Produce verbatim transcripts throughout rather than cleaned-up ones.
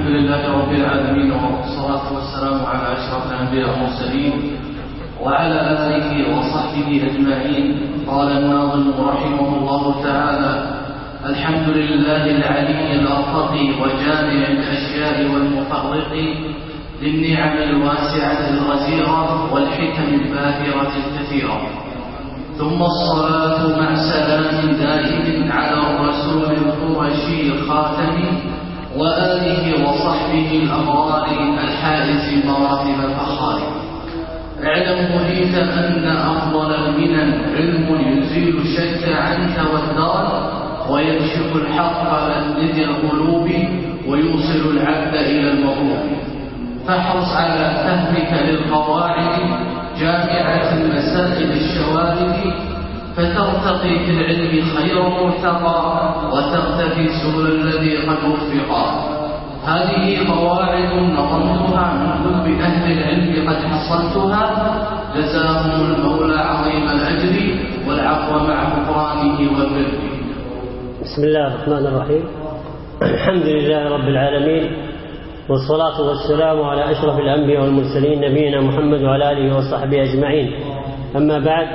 الحمد لله رب العالمين، والصلاة والسلام على أشرف الأنبياء والمرسلين وعلى آله وصحبه أجمعين. قال الناظم رحمه الله تعالى: الحمد لله العلي الأرفق وجامع الأشياء والمفرق، للنعم الواسعة الغزيرة والحكم الباهرة الكثيرة، ثم الصلاة مع سلام دائم على الرسول القرشي الخاتم وآله وصحبه الأبرار الحائز مراتب الفخار. اعلم مهيت أن أفضل المنن علم يزيل الشك عنك والدار، ويكشف الحق عن ندي القلوب ويوصل العبد إلى المطلوب. فاحرص على فهمك للقواعد جامعة المسائل الشوارد، فترتقي في العلم خير مرتقى وتختفي سبل الذي قد وفقا. هذه قواعد نظمتها من كتب أهل العلم قد حصلتها، جزاهم المولى عظيم الأجر والعفو مع غفرانه والبر. بسم الله الرحمن الرحيم. الحمد لله رب العالمين، والصلاة والسلام على أشرف الأنبياء والمرسلين نبينا محمد وعلى آله وصحبه أجمعين. أما بعد،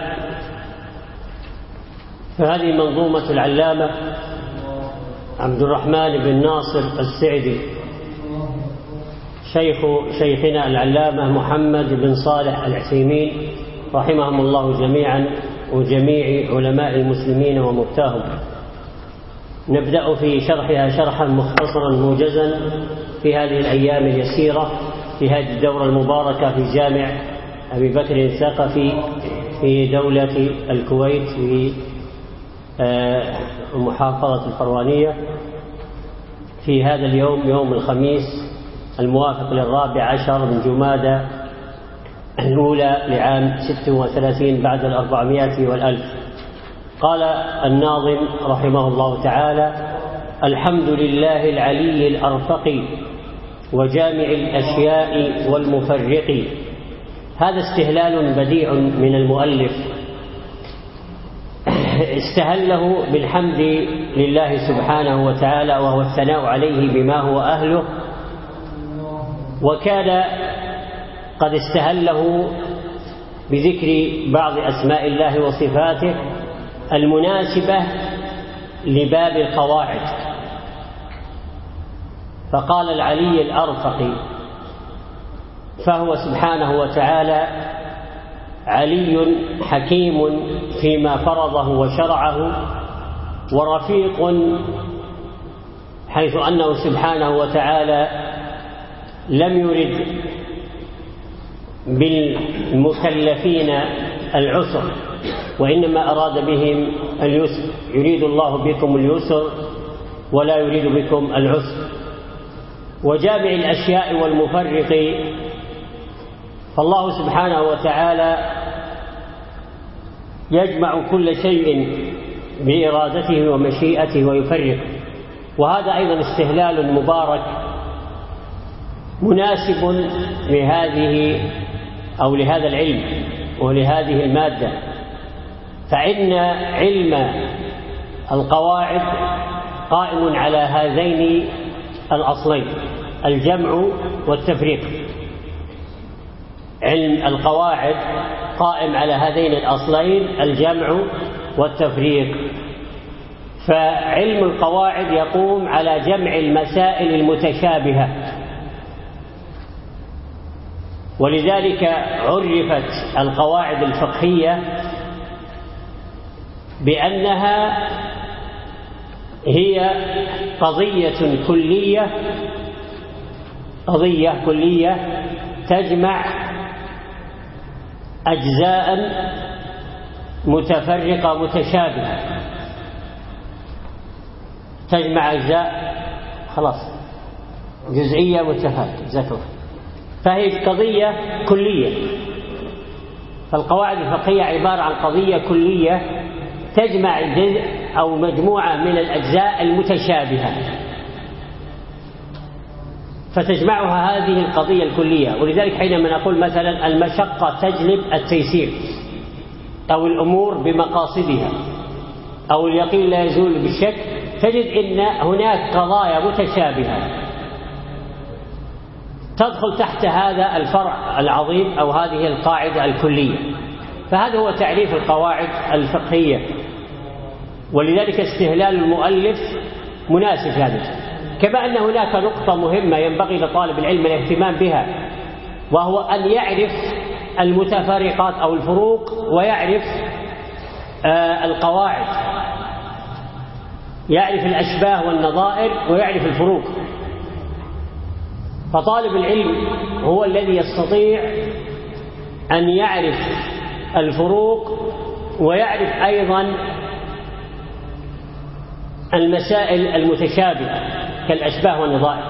فهذه منظومة العلامة عبد الرحمن بن ناصر السعدي شيخ شيخنا العلامة محمد بن صالح العثيمين رحمهم الله جميعا وجميع علماء المسلمين ومفتاهم. نبدأ في شرحها شرحا مختصرا موجزا في هذه الأيام اليسيرة في هذه الدورة المباركة في جامع أبي بكر الثقفي في دولة الكويت في محافظة الفروانية، في هذا اليوم يوم الخميس الموافق للرابع عشر من جمادى الأولى لعام ست وثلاثين بعد الأربعمائة والألف. قال الناظم رحمه الله تعالى: الحمد لله العلي الأرفق وجامع الأشياء والمفرق. هذا استهلال بديع من المؤلف، استهله بالحمد لله سبحانه وتعالى وهو الثناء عليه بما هو أهله، وكان قد استهله بذكر بعض أسماء الله وصفاته المناسبة لباب القواعد، فقال العلي الأرفق، فهو سبحانه وتعالى علي حكيم فيما فرضه وشرعه، ورفيق حيث أنه سبحانه وتعالى لم يرد بالمكلفين العسر وإنما أراد بهم اليسر. يريد الله بكم اليسر ولا يريد بكم العسر. وجامع الأشياء والمفرق، فالله سبحانه وتعالى يجمع كل شيء بإرادته ومشيئته ويفرق، وهذا أيضا استهلال مبارك مناسب لهذه أو لهذا العلم ولهذه المادة. فإن علم القواعد قائم على هذين الأصلين، الجمع والتفريق. علم القواعد قائم على هذين الأصلين، الجمع والتفريق. فعلم القواعد يقوم على جمع المسائل المتشابهة، ولذلك عرفت القواعد الفقهية بأنها هي قضية كلية قضية كلية تجمع أجزاء متفرقة متشابهة، تجمع أجزاء خلاص جزئية متفرقة، فهي قضية كلية. فالقواعد الفقهية عبارة عن قضية كلية تجمع جزء أو مجموعة من الأجزاء المتشابهة، فتجمعها هذه القضية الكلية. ولذلك حينما نقول مثلا المشقة تجلب التيسير، أو الأمور بمقاصدها، أو اليقين لا يزول بالشك، تجد أن هناك قضايا متشابهة تدخل تحت هذا الفرع العظيم أو هذه القاعدة الكلية. فهذا هو تعريف القواعد الفقهية، ولذلك استهلال المؤلف مناسب هذا. كما أن هناك نقطة مهمة ينبغي لطالب العلم الاهتمام بها، وهو أن يعرف المتفارقات أو الفروق ويعرف آه القواعد، يعرف الأشباه والنظائر ويعرف الفروق. فطالب العلم هو الذي يستطيع أن يعرف الفروق ويعرف أيضا المسائل المتشابهة كالأشباه والنظائر،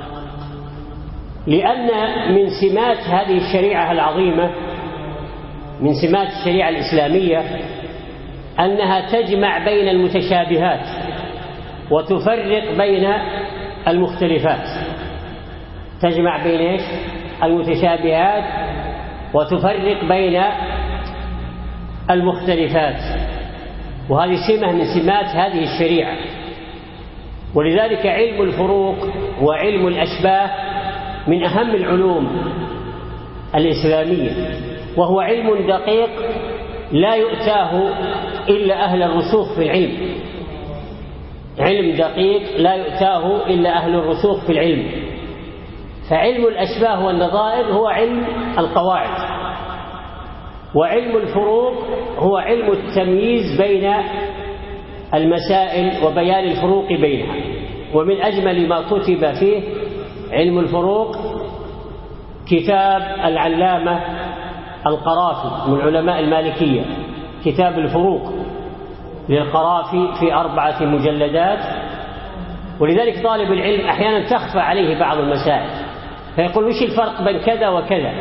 لأن من سمات هذه الشريعة العظيمة، من سمات الشريعة الإسلامية، أنها تجمع بين المتشابهات وتفرق بين المختلفات. تجمع بين إيش؟ المتشابهات وتفرق بين المختلفات، وهذه سمة من سمات هذه الشريعة. ولذلك علم الفروق وعلم الأشباه من أهم العلوم الإسلامية، وهو علم دقيق لا يؤتاه إلا أهل الرسوخ في العلم. علم دقيق لا يؤتاه إلا أهل الرسوخ في العلم. فعلم الأشباه والنظائر هو علم القواعد، وعلم الفروق هو علم التمييز بين المسائل وبيان الفروق بينها. ومن أجمل ما كتب فيه علم الفروق كتاب العلامة القرافي من علماء المالكية، كتاب الفروق للقرافي في أربعة مجلدات. ولذلك طالب العلم أحيانا تخفى عليه بعض المسائل، فيقول وش الفرق بين كذا وكذا،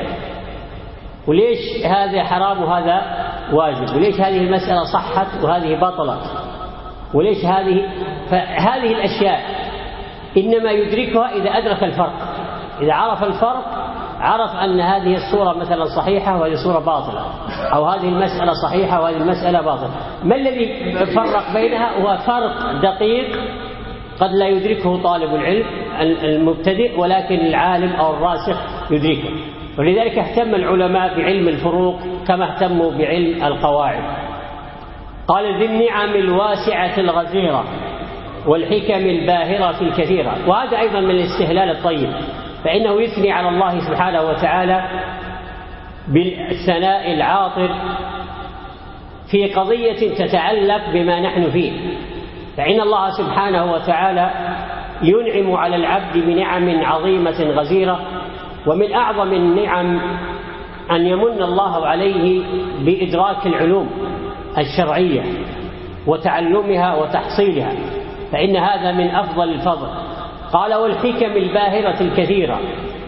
وليش هذا حرام وهذا واجب، وليش هذه المسألة صحت وهذه بطلت، وليش هذه. فهذه الأشياء إنما يدركها إذا أدرك الفرق. إذا عرف الفرق عرف أن هذه الصورة مثلا صحيحة وهذه الصورة باطلة، أو هذه المسألة صحيحة وهذه المسألة باطلة. ما الذي فرق بينها؟ هو فرق دقيق قد لا يدركه طالب العلم المبتدئ، ولكن العالم أو الراسخ يدركه. ولذلك اهتم العلماء بعلم الفروق كما اهتموا بعلم القواعد. قال ذي النعم الواسعة الغزيرة والحكم الباهرة الكثيرة. وهذا أيضا من الاستهلال الطيب، فإنه يثني على الله سبحانه وتعالى بالثناء العاطر في قضية تتعلق بما نحن فيه. فإن الله سبحانه وتعالى ينعم على العبد بنعم عظيمة غزيرة، ومن أعظم النعم أن يمن الله عليه بإدراك العلوم الشرعية وتعلمها وتحصيلها، فإن هذا من أفضل الفضل. قال والحكم الباهرة الكثيرة.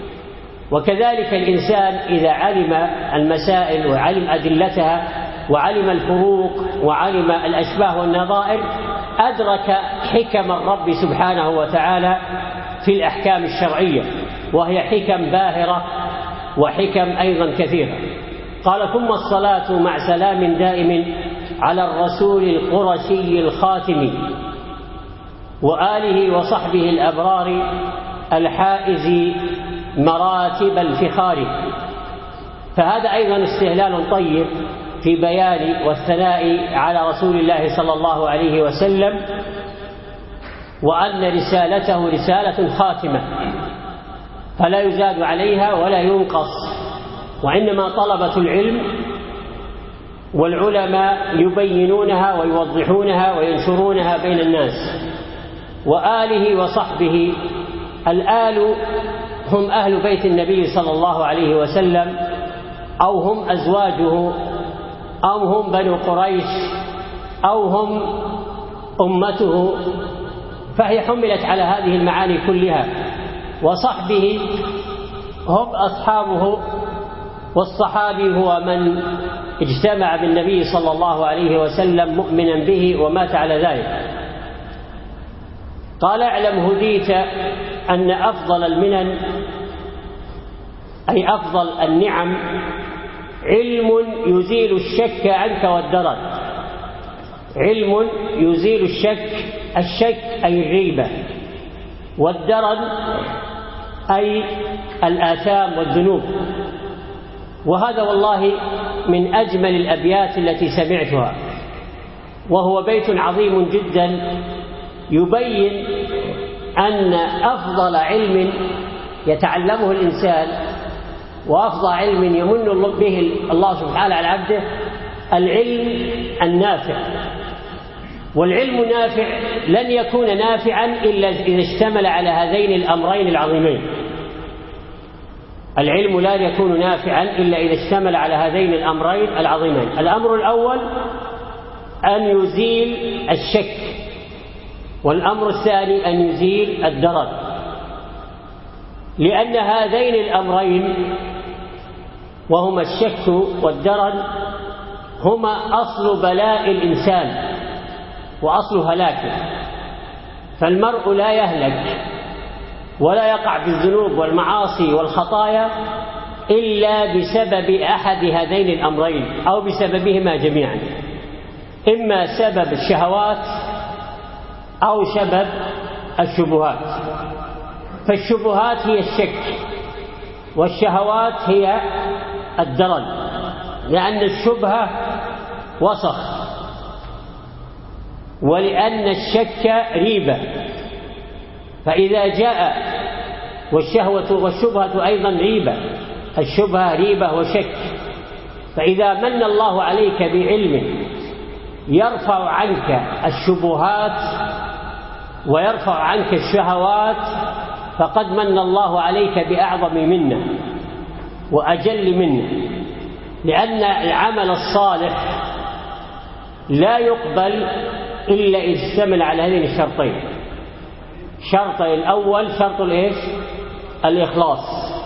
وكذلك الإنسان إذا علم المسائل وعلم أدلتها وعلم الفروق وعلم الأشباه والنظائر أدرك حكم الرب سبحانه وتعالى في الأحكام الشرعية، وهي حكم باهرة وحكم أيضا كثيرة. قال ثم الصلاة مع سلام دائم على الرسول القرشي الخاتم وآله وصحبه الأبرار الحائز مراتب الفخار. فهذا أيضا استهلال طيب في بيان والثناء على رسول الله صلى الله عليه وسلم، وأن رسالته رسالة خاتمة فلا يزاد عليها ولا ينقص، وإنما طلبة العلم والعلماء يبينونها ويوضحونها وينشرونها بين الناس. وآله وصحبه، الآل هم أهل بيت النبي صلى الله عليه وسلم، أو هم أزواجه، أو هم بنو قريش، أو هم أمته، فهي حملت على هذه المعاني كلها. وصحبه هم أصحابه، والصحابي هو من اجتمع بالنبي صلى الله عليه وسلم مؤمنا به ومات على ذلك. قال اعلم هديت أن أفضل المنن، أي أفضل النعم، علم يزيل الشك عنك والدرر. علم يزيل الشك، الشك أي الريبة، والدرر أي الآثام والذنوب. وهذا والله من أجمل الأبيات التي سمعتها، وهو بيت عظيم جدا يبين أن أفضل علم يتعلمه الإنسان وأفضل علم يمن به الله سبحانه على عبده العلم النافع. والعلم نافع لن يكون نافعا إلا إذا اشتمل على هذين الأمرين العظيمين. العلم لا يكون نافعا إلا إذا اشتمل على هذين الأمرين العظيمين. الأمر الأول أن يزيل الشك، والأمر الثاني أن يزيل الدرن، لأن هذين الأمرين وهما الشك والدرن هما أصل بلاء الإنسان وأصل هلاكه. فالمرء لا يهلك ولا يقع في الذنوب والمعاصي والخطايا إلا بسبب أحد هذين الأمرين أو بسببهما جميعا، إما سبب الشهوات أو سبب الشبهات. فالشبهات هي الشك، والشهوات هي الدرن، لأن الشبهة وسخ، ولأن الشك ريبة. فإذا جاء والشهوة والشبهة أيضا ريبة، الشبهة ريبة وشك. فإذا من الله عليك بعلم يرفع عنك الشبهات ويرفع عنك الشهوات فقد من الله عليك بأعظم منه وأجل منه، لأن العمل الصالح لا يقبل إلا إذا اشتمل على هذين الشرطين. الشرط الأول شرط الإيش؟ الإخلاص،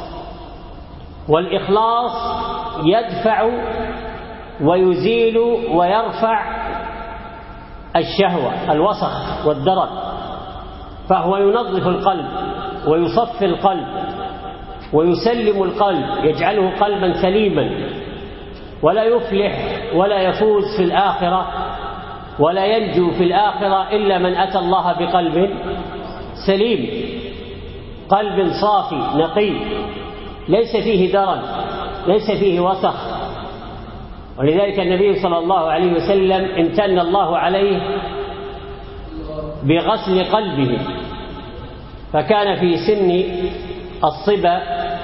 والإخلاص يدفع ويزيل ويرفع الشهوة الوسخ والدرن، فهو ينظف القلب ويصفي القلب ويسلم القلب، يجعله قلبا سليما، ولا يفلح ولا يفوز في الآخرة ولا ينجو في الآخرة إلا من أتى الله بقلب سليم، قلب صافي نقي ليس فيه درن ليس فيه وسخ. ولذلك النبي صلى الله عليه وسلم امتن الله عليه بغسل قلبه، فكان في سن الصبا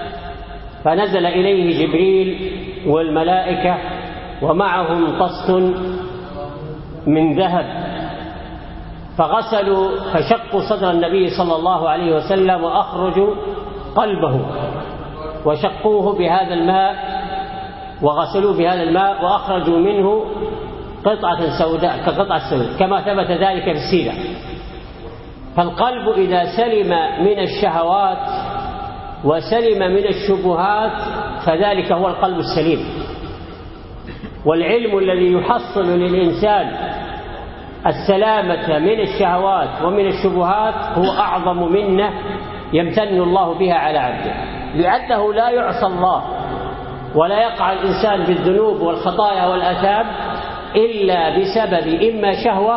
فنزل إليه جبريل والملائكة ومعهم طست من ذهب، فغسلوا فشقوا صدر النبي صلى الله عليه وسلم وأخرجوا قلبه وشقوه بهذا الماء وغسلوه بهذا الماء وأخرجوا منه قطعة سوداء كقطعة سوداء، كما ثبت ذلك في السيرة. فالقلب إذا سلم من الشهوات وسلم من الشبهات فذلك هو القلب السليم. والعلم الذي يحصل للإنسان السلامة من الشهوات ومن الشبهات هو أعظم منة يمتن الله بها على عبده، لأنه لا يعصى الله ولا يقع الإنسان بالذنوب والخطايا والآثام إلا بسبب إما شهوة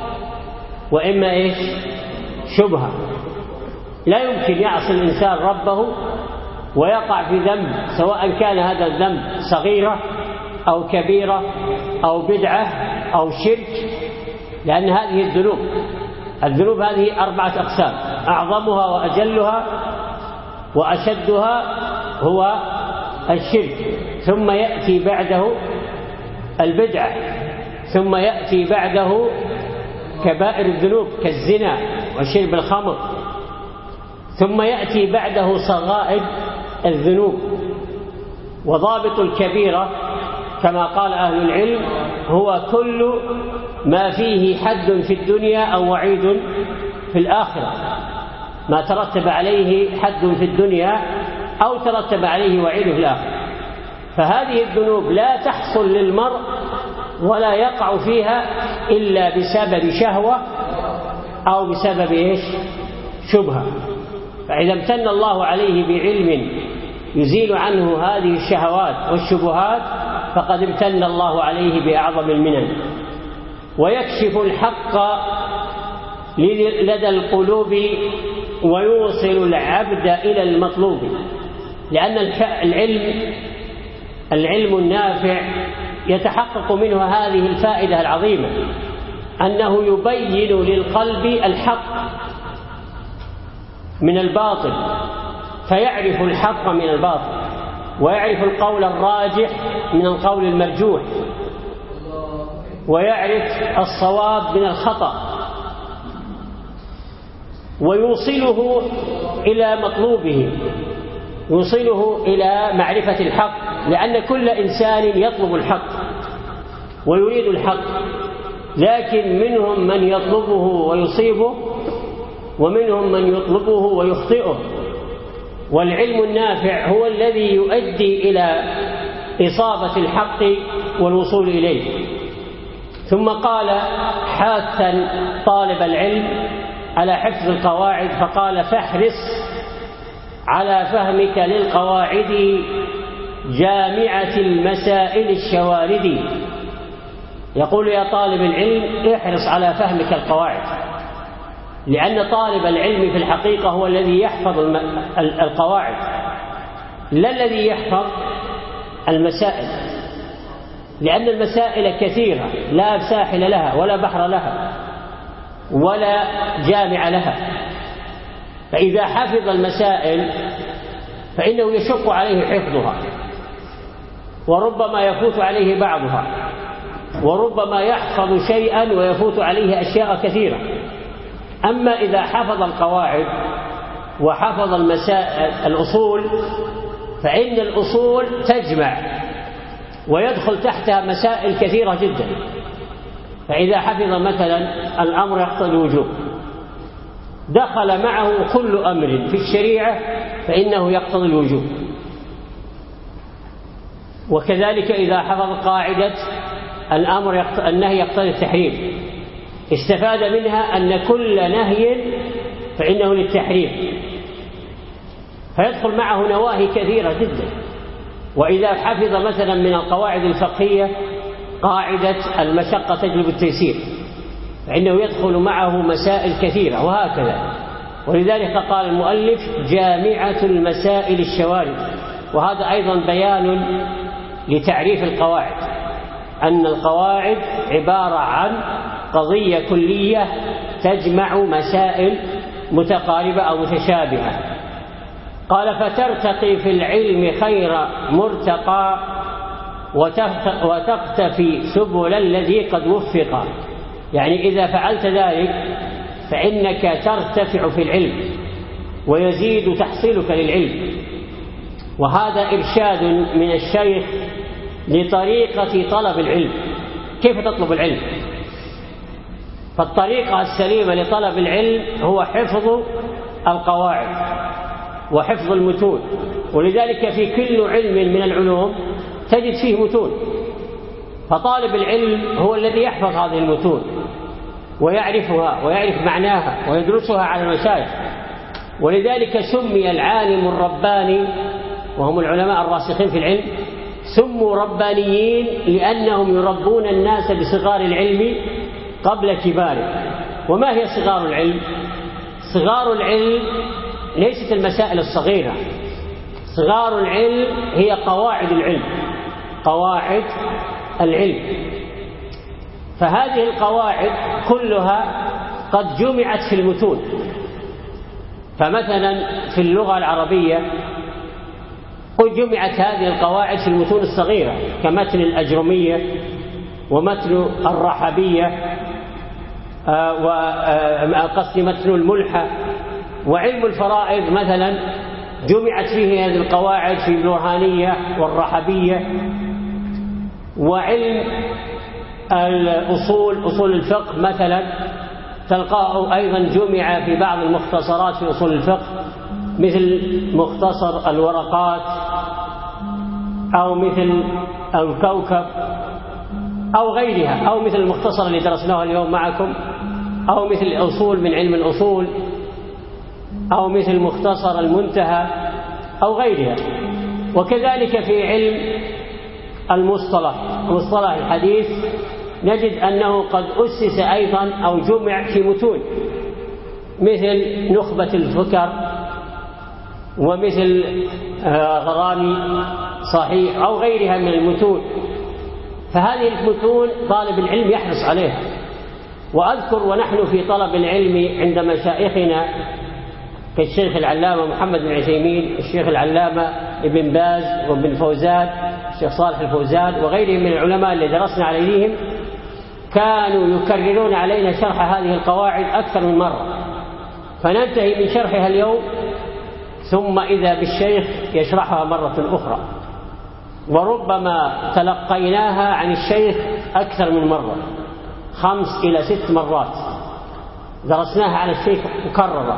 وإما إيش؟ شبهة. لا يمكن يعصي الإنسان ربه ويقع في ذنب، سواء كان هذا الذنب صغيرة أو كبيرة أو بدعة أو شرك، لأن هذه الذنوب الذنوب هذه أربعة أقسام، أعظمها وأجلها وأشدها هو الشرك، ثم يأتي بعده البدعة، ثم يأتي بعده كبائر الذنوب كالزنا وشرب الخمر، ثم يأتي بعده صغائر الذنوب. وضابط الكبيرة كما قال أهل العلم هو كل ما فيه حد في الدنيا أو وعيد في الآخرة، ما ترتب عليه حد في الدنيا أو ترتب عليه وعيد في الآخرة. فهذه الذنوب لا تحصل للمرء ولا يقع فيها إلا بسبب شهوة أو بسبب إيش؟ شبهة. فإذا امتن الله عليه بعلم يزيل عنه هذه الشهوات والشبهات فقد امتن الله عليه بأعظم المنن، ويكشف الحق لدى القلوب ويوصل العبد إلى المطلوب، لأن العلم العلم النافع يتحقق منه هذه الفائدة العظيمة، أنه يبين للقلب الحق من الباطل، فيعرف الحق من الباطل، ويعرف القول الراجح من القول المرجوح، ويعرف الصواب من الخطأ، ويوصله إلى مطلوبه، يوصله إلى معرفة الحق، لأن كل إنسان يطلب الحق ويريد الحق، لكن منهم من يطلبه ويصيبه، ومنهم من يطلبه ويخطئه. والعلم النافع هو الذي يؤدي إلى إصابة الحق والوصول إليه. ثم قال حاثا طالب العلم على حفظ القواعد، فقال: فاحرص على فهمك للقواعد جامعة المسائل الشوارد. يقول يا طالب العلم: احرص على فهمك القواعد، لأن طالب العلم في الحقيقة هو الذي يحفظ القواعد، لا الذي يحفظ المسائل، لأن المسائل كثيرة لا ساحل لها ولا بحر لها ولا جامع لها. فإذا حفظ المسائل فإنه يشق عليه حفظها، وربما يفوت عليه بعضها، وربما يحفظ شيئا ويفوت عليه أشياء كثيرة. أما إذا حفظ القواعد وحفظ المسائل الأصول، فإن الأصول تجمع ويدخل تحتها مسائل كثيرة جدا. فإذا حفظ مثلا الأمر يقتضي الوجوب، دخل معه كل أمر في الشريعة فإنه يقتضي الوجوب. وكذلك إذا حفظ قاعدة الأمر يقت... النهي يقتضي التحريم، استفاد منها أن كل نهي فإنه للتحريم، فيدخل معه نواهي كثيرة جدا. وإذا حفظ مثلا من القواعد الفقهية قاعدة المشقة تجلب التيسير، فإنه يدخل معه مسائل كثيرة، وهكذا. ولذلك قال المؤلف: جامعة المسائل الشوارد. وهذا أيضا بيان لتعريف القواعد، أن القواعد عبارة عن قضية كلية تجمع مسائل متقاربة أو متشابهة. قال: فترتقي في العلم خير مرتقى وتقتفي سبل الذي قد وفق. يعني إذا فعلت ذلك فإنك ترتفع في العلم ويزيد تحصيلك للعلم. وهذا إرشاد من الشيخ لطريقة طلب العلم، كيف تطلب العلم. فالطريقة السليمة لطلب العلم هو حفظ القواعد وحفظ المتون. ولذلك في كل علم من العلوم تجد فيه متون، فطالب العلم هو الذي يحفظ هذه المتون ويعرفها ويعرف معناها ويدرسها على المشايخ. ولذلك سمي العالم الرباني، وهم العلماء الراسخين في العلم، سموا ربانيين لأنهم يربون الناس بصغار العلم قبل كباره. وما هي صغار العلم؟ صغار العلم ليست المسائل الصغيرة، صغار العلم هي قواعد العلم، قواعد العلم. فهذه القواعد كلها قد جمعت في المتون. فمثلا في اللغة العربية قد جمعت هذه القواعد في المتون الصغيرة، كمتن الأجرمية ومتن الرحبية وقصد متن الملحة. وعلم الفرائض مثلا جمعت فيه هذه القواعد في البرهانية والرحبية. وعلم الأصول، أصول الفقه مثلا، تلقاه أيضا جمع في بعض المختصرات في أصول الفقه، مثل مختصر الورقات، أو مثل الكوكب، أو غيرها، أو مثل المختصر اللي درسناه اليوم معكم، أو مثل الأصول من علم الأصول، أو مثل مختصر المنتهى، أو غيرها. وكذلك في علم المصطلح، مصطلح الحديث، نجد أنه قد أسس أيضا أو جمع في متون. مثل نخبة الفكر ومثل غرامي صحيح أو غيرها من المتون. فهذه المتون طالب العلم يحرص عليها. وأذكر ونحن في طلب العلم عند مشايخنا كالشيخ العلامة محمد بن عثيمين، الشيخ العلامة ابن باز وابن فوزان، الشيخ صالح الفوزان وغيرهم من العلماء اللي درسنا عليهم، كانوا يكررون علينا شرح هذه القواعد أكثر من مرة، فننتهي من شرحها اليوم ثم إذا بالشيخ يشرحها مرة أخرى، وربما تلقيناها عن الشيخ أكثر من مرة، خمس إلى ست مرات درسناها على الشيخ مكررة،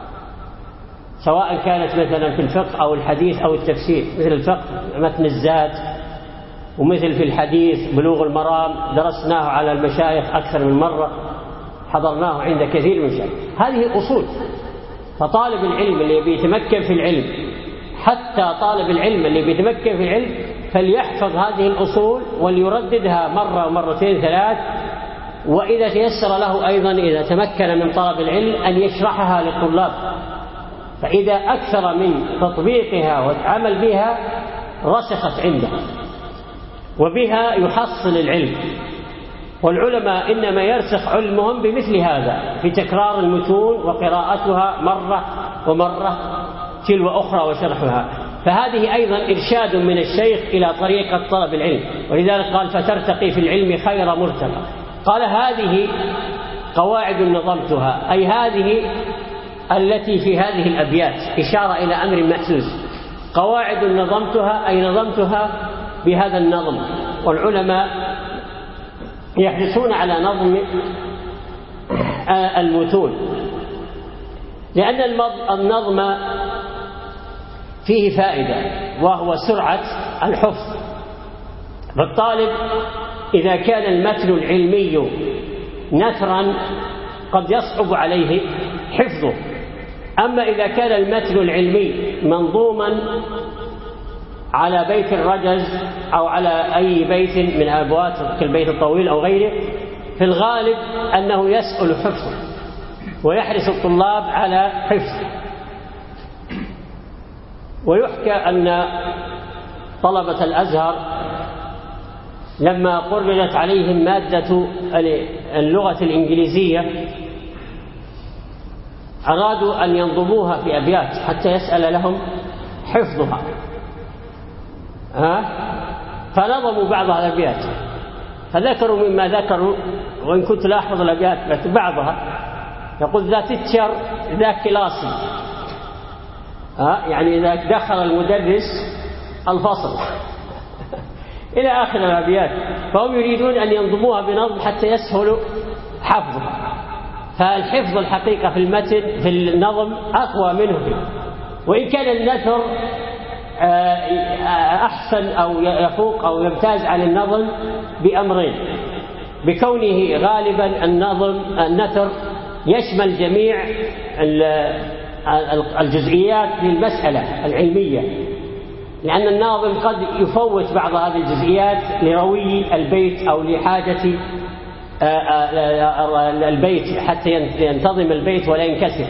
سواء كانت مثلا في الفقه أو الحديث أو التفسير. مثل الفقه متن الزاد، ومثل في الحديث بلوغ المرام درسناه على المشايخ أكثر من مرة، حضرناه عند كثير من المشايخ. هذه أصول. فطالب العلم اللي بيتمكن في العلم، حتى طالب العلم اللي بيتمكن في العلم، فليحفظ هذه الأصول وليرددها مرة ومرتين ثلاث، وإذا تيسر له أيضا إذا تمكن من طلب العلم أن يشرحها للطلاب، فإذا أكثر من تطبيقها والعمل بها رسخت عنده وبها يحصل العلم. والعلماء إنما يرسخ علمهم بمثل هذا، في تكرار المتون وقراءتها مرة ومرة تلو أخرى وشرحها. فهذه أيضا إرشاد من الشيخ إلى طريقة طلب العلم، ولذلك قال فترتقي في العلم خير مرتقى. قال هذه قواعد نظمتها، أي هذه التي في هذه الأبيات، إشارة إلى أمر محسوس. قواعد نظمتها أي نظمتها بهذا النظم. والعلماء يحرصون على نظم المتون، لأن النظم فيه فائدة وهو سرعة الحفظ. فالطالب إذا كان المتن العلمي نثرا قد يصعب عليه حفظه، أما إذا كان المتن العلمي منظوما على بيت الرجز أو على أي بيت من أبوات كالبيت الطويل أو غيره، في الغالب أنه يسهل حفظه ويحرص الطلاب على حفظه. ويحكى أن طلبة الأزهر لما قررت عليهم مادة اللغة الإنجليزية أرادوا أن ينظموها في أبيات حتى يسأل لهم حفظها، ها؟ فنظموا بعض الأبيات، فذكروا مما ذكروا، وإن كنت لا أحفظ الأبيات بس بعضها، يقول ذا تتشر ذا كلاسي، ها؟ يعني إذا دخل المدرس الفصل إلى آخر الأبيات. فهم يريدون أن ينظموها بنظم حتى يسهل حفظها. فالحفظ الحقيقة في المتن في النظم أقوى منه فيه. وإن كان النثر أحسن أو يفوق أو يمتاز عن النظم بأمرين: بكونه غالبا النظم النثر يشمل جميع الجزئيات للمسألة العلمية، لأن الناظم قد يفوت بعض هذه الجزئيات لروي البيت أو لحاجة البيت حتى ينتظم البيت ولا ينكسر.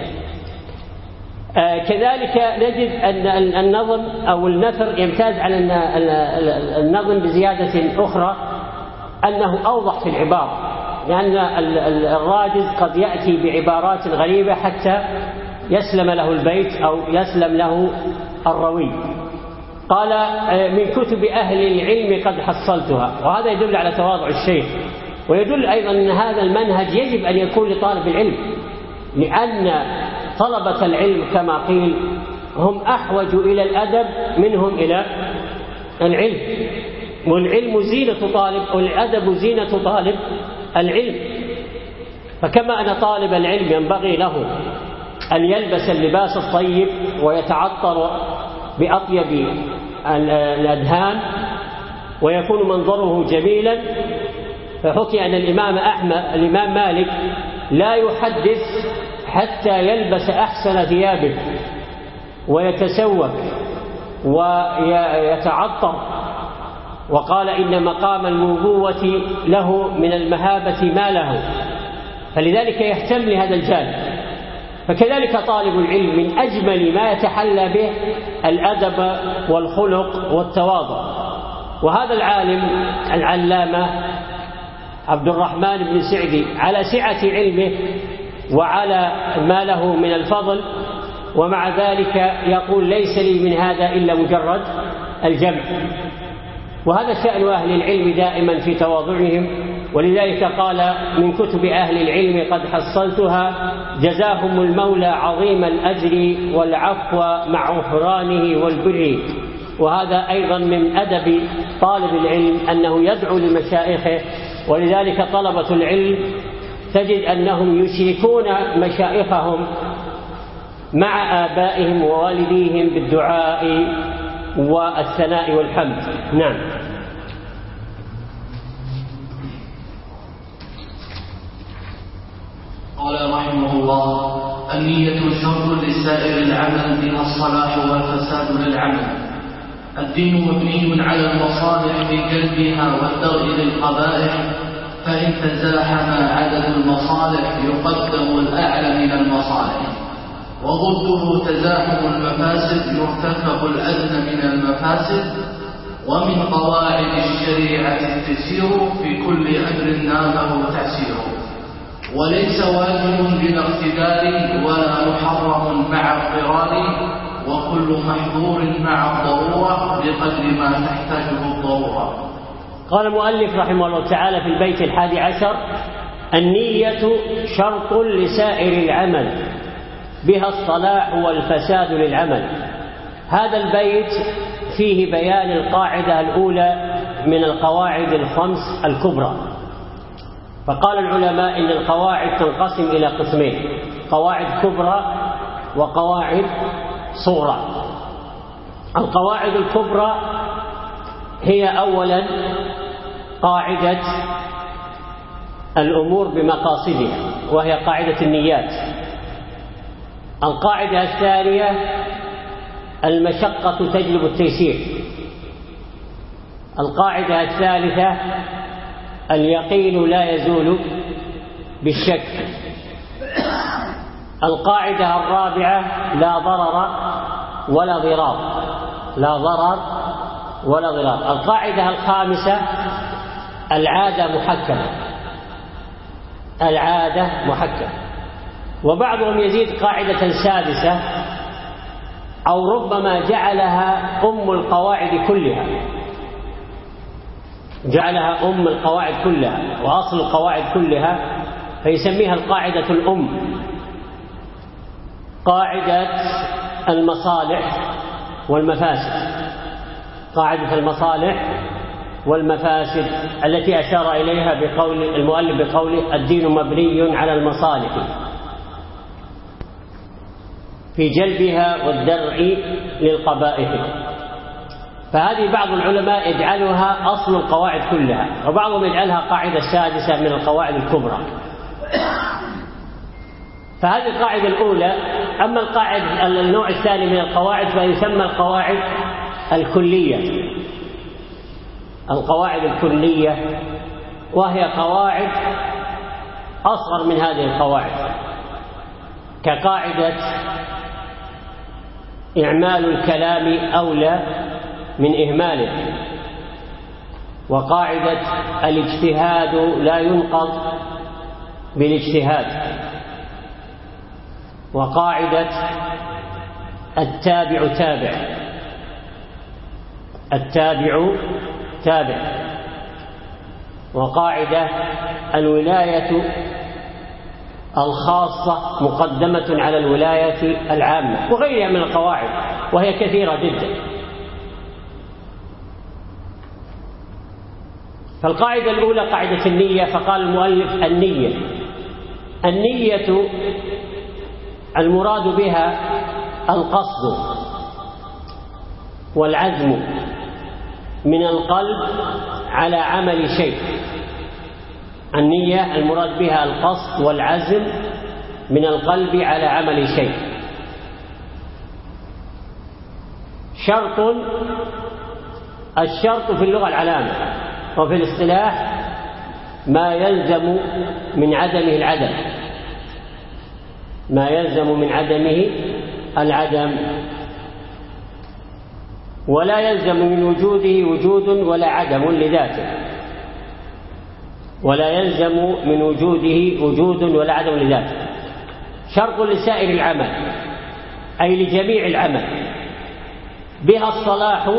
كذلك نجد أن النظم أو النثر يمتاز على النظم بزيادة أخرى، أنه أوضح في العبارة، لأن الراجز قد يأتي بعبارات غريبة حتى يسلم له البيت أو يسلم له الروي. قال من كتب أهل العلم قد حصلتها، وهذا يدل على تواضع الشيخ، ويدل أيضا أن هذا المنهج يجب أن يكون لطالب العلم، لأن طلبة العلم كما قيل هم أحوج إلى الأدب منهم إلى العلم، والعلم زينة طالب والأدب زينة طالب العلم. فكما أن طالب العلم ينبغي له أن يلبس اللباس الطيب ويتعطر بأطيب الأدهان ويكون منظره جميلا، فحكي أن الإمام أحمد الإمام مالك لا يحدث حتى يلبس أحسن ثيابه ويتسوق ويتعطر، وقال إن مقام الموضوة له من المهابة ما له، فلذلك يهتم لهذا الجانب. فكذلك طالب العلم من أجمل ما يتحلى به الأدب والخلق والتواضع. وهذا العالم العلامة عبد الرحمن بن سعدي على سعة علمه وعلى ما له من الفضل، ومع ذلك يقول ليس لي من هذا إلا مجرد الجمع. وهذا شأن أهل العلم دائما في تواضعهم، ولذلك قال من كتب أهل العلم قد حصلتها جزاهم المولى عظيم الأجر والعفو مع غفرانه والبر. وهذا أيضا من أدب طالب العلم أنه يدعو لمشايخه، ولذلك طلبة العلم تجد أنهم يشركون مشايخهم مع آبائهم ووالديهم بالدعاء والثناء والحمد. نعم. قال رحمه الله: النية شرط لسائر العمل بها الصلاح والفساد للعمل. الدين مبني على المصالح في جلبها والدرء للقبائح، فإن تزاحم عدد المصالح يقدم الأعلى من المصالح، وضده تزاحم المفاسد يرتكب الأدنى من المفاسد. ومن قواعد الشريعة التسير في كل أمر نابه تعسير، وليس واجب بلا اقتدار ولا محرم مع اضطرار، وكل محظور مع الضرورة بقدر ما تحتاجه الضرورة. قال المؤلف رحمه الله تعالى في البيت الحادي عشر: النية شرط لسائر العمل بها الصلاح والفساد للعمل. هذا البيت فيه بيان القاعدة الأولى من القواعد الخمس الكبرى. فقال العلماء إن القواعد تنقسم إلى قسمين: قواعد كبرى وقواعد صغرى. القواعد الكبرى هي أولا قاعدة الأمور بمقاصدها، وهي قاعدة النيات. القاعدة الثانية المشقة تجلب التيسير. القاعدة الثالثة اليقين لا يزول بالشك. القاعدة الرابعة لا ضرر ولا ضرار، لا ضرر ولا ضرار. القاعدة الخامسة العادة محكمة، العادة محكمة. وبعضهم يزيد قاعدة سادسة أو ربما جعلها أم القواعد كلها، جعلها أم القواعد كلها وأصل القواعد كلها، فيسميها القاعدة الأم، قاعدة المصالح والمفاسد. قاعدة المصالح والمفاسد التي أشار إليها بقول المؤلف بقوله: الدين مبني على المصالح في جلبها والدرء للقبائح. فهذه بعض العلماء يجعلها أصل القواعد كلها، وبعضهم يجعلها قاعدة سادسة من القواعد الكبرى. فهذه القاعدة الأولى. أما القاعدة النوع الثاني من القواعد فيسمى القواعد الكلية. القواعد الكلية وهي قواعد أصغر من هذه القواعد، كقاعدة إعمال الكلام أولى من إهماله، وقاعدة الاجتهاد لا ينقض بالاجتهاد، وقاعدة التابع تابع، التابع تابع، وقاعدة الولاية الخاصة مقدمة على الولاية العامة، وغيرها من القواعد، وهي كثيرة جدا. فالقاعدة الأولى قاعدة النية. فقال المؤلف: النية النية المراد بها القصد والعزم من القلب على عمل شيء. النية المراد بها القصد والعزم من القلب على عمل شيء. شرط، الشرط في اللغة العلامة، وفي الاصطلاح ما يلزم من عدمه العدم. ما يلزم من عدمه العدم، ولا يلزم من وجوده وجود ولا عدم لذاته، ولا يلزم من وجوده وجود ولا عدم لذاته. شرط لسائر العمل أي لجميع العمل، بها الصلاح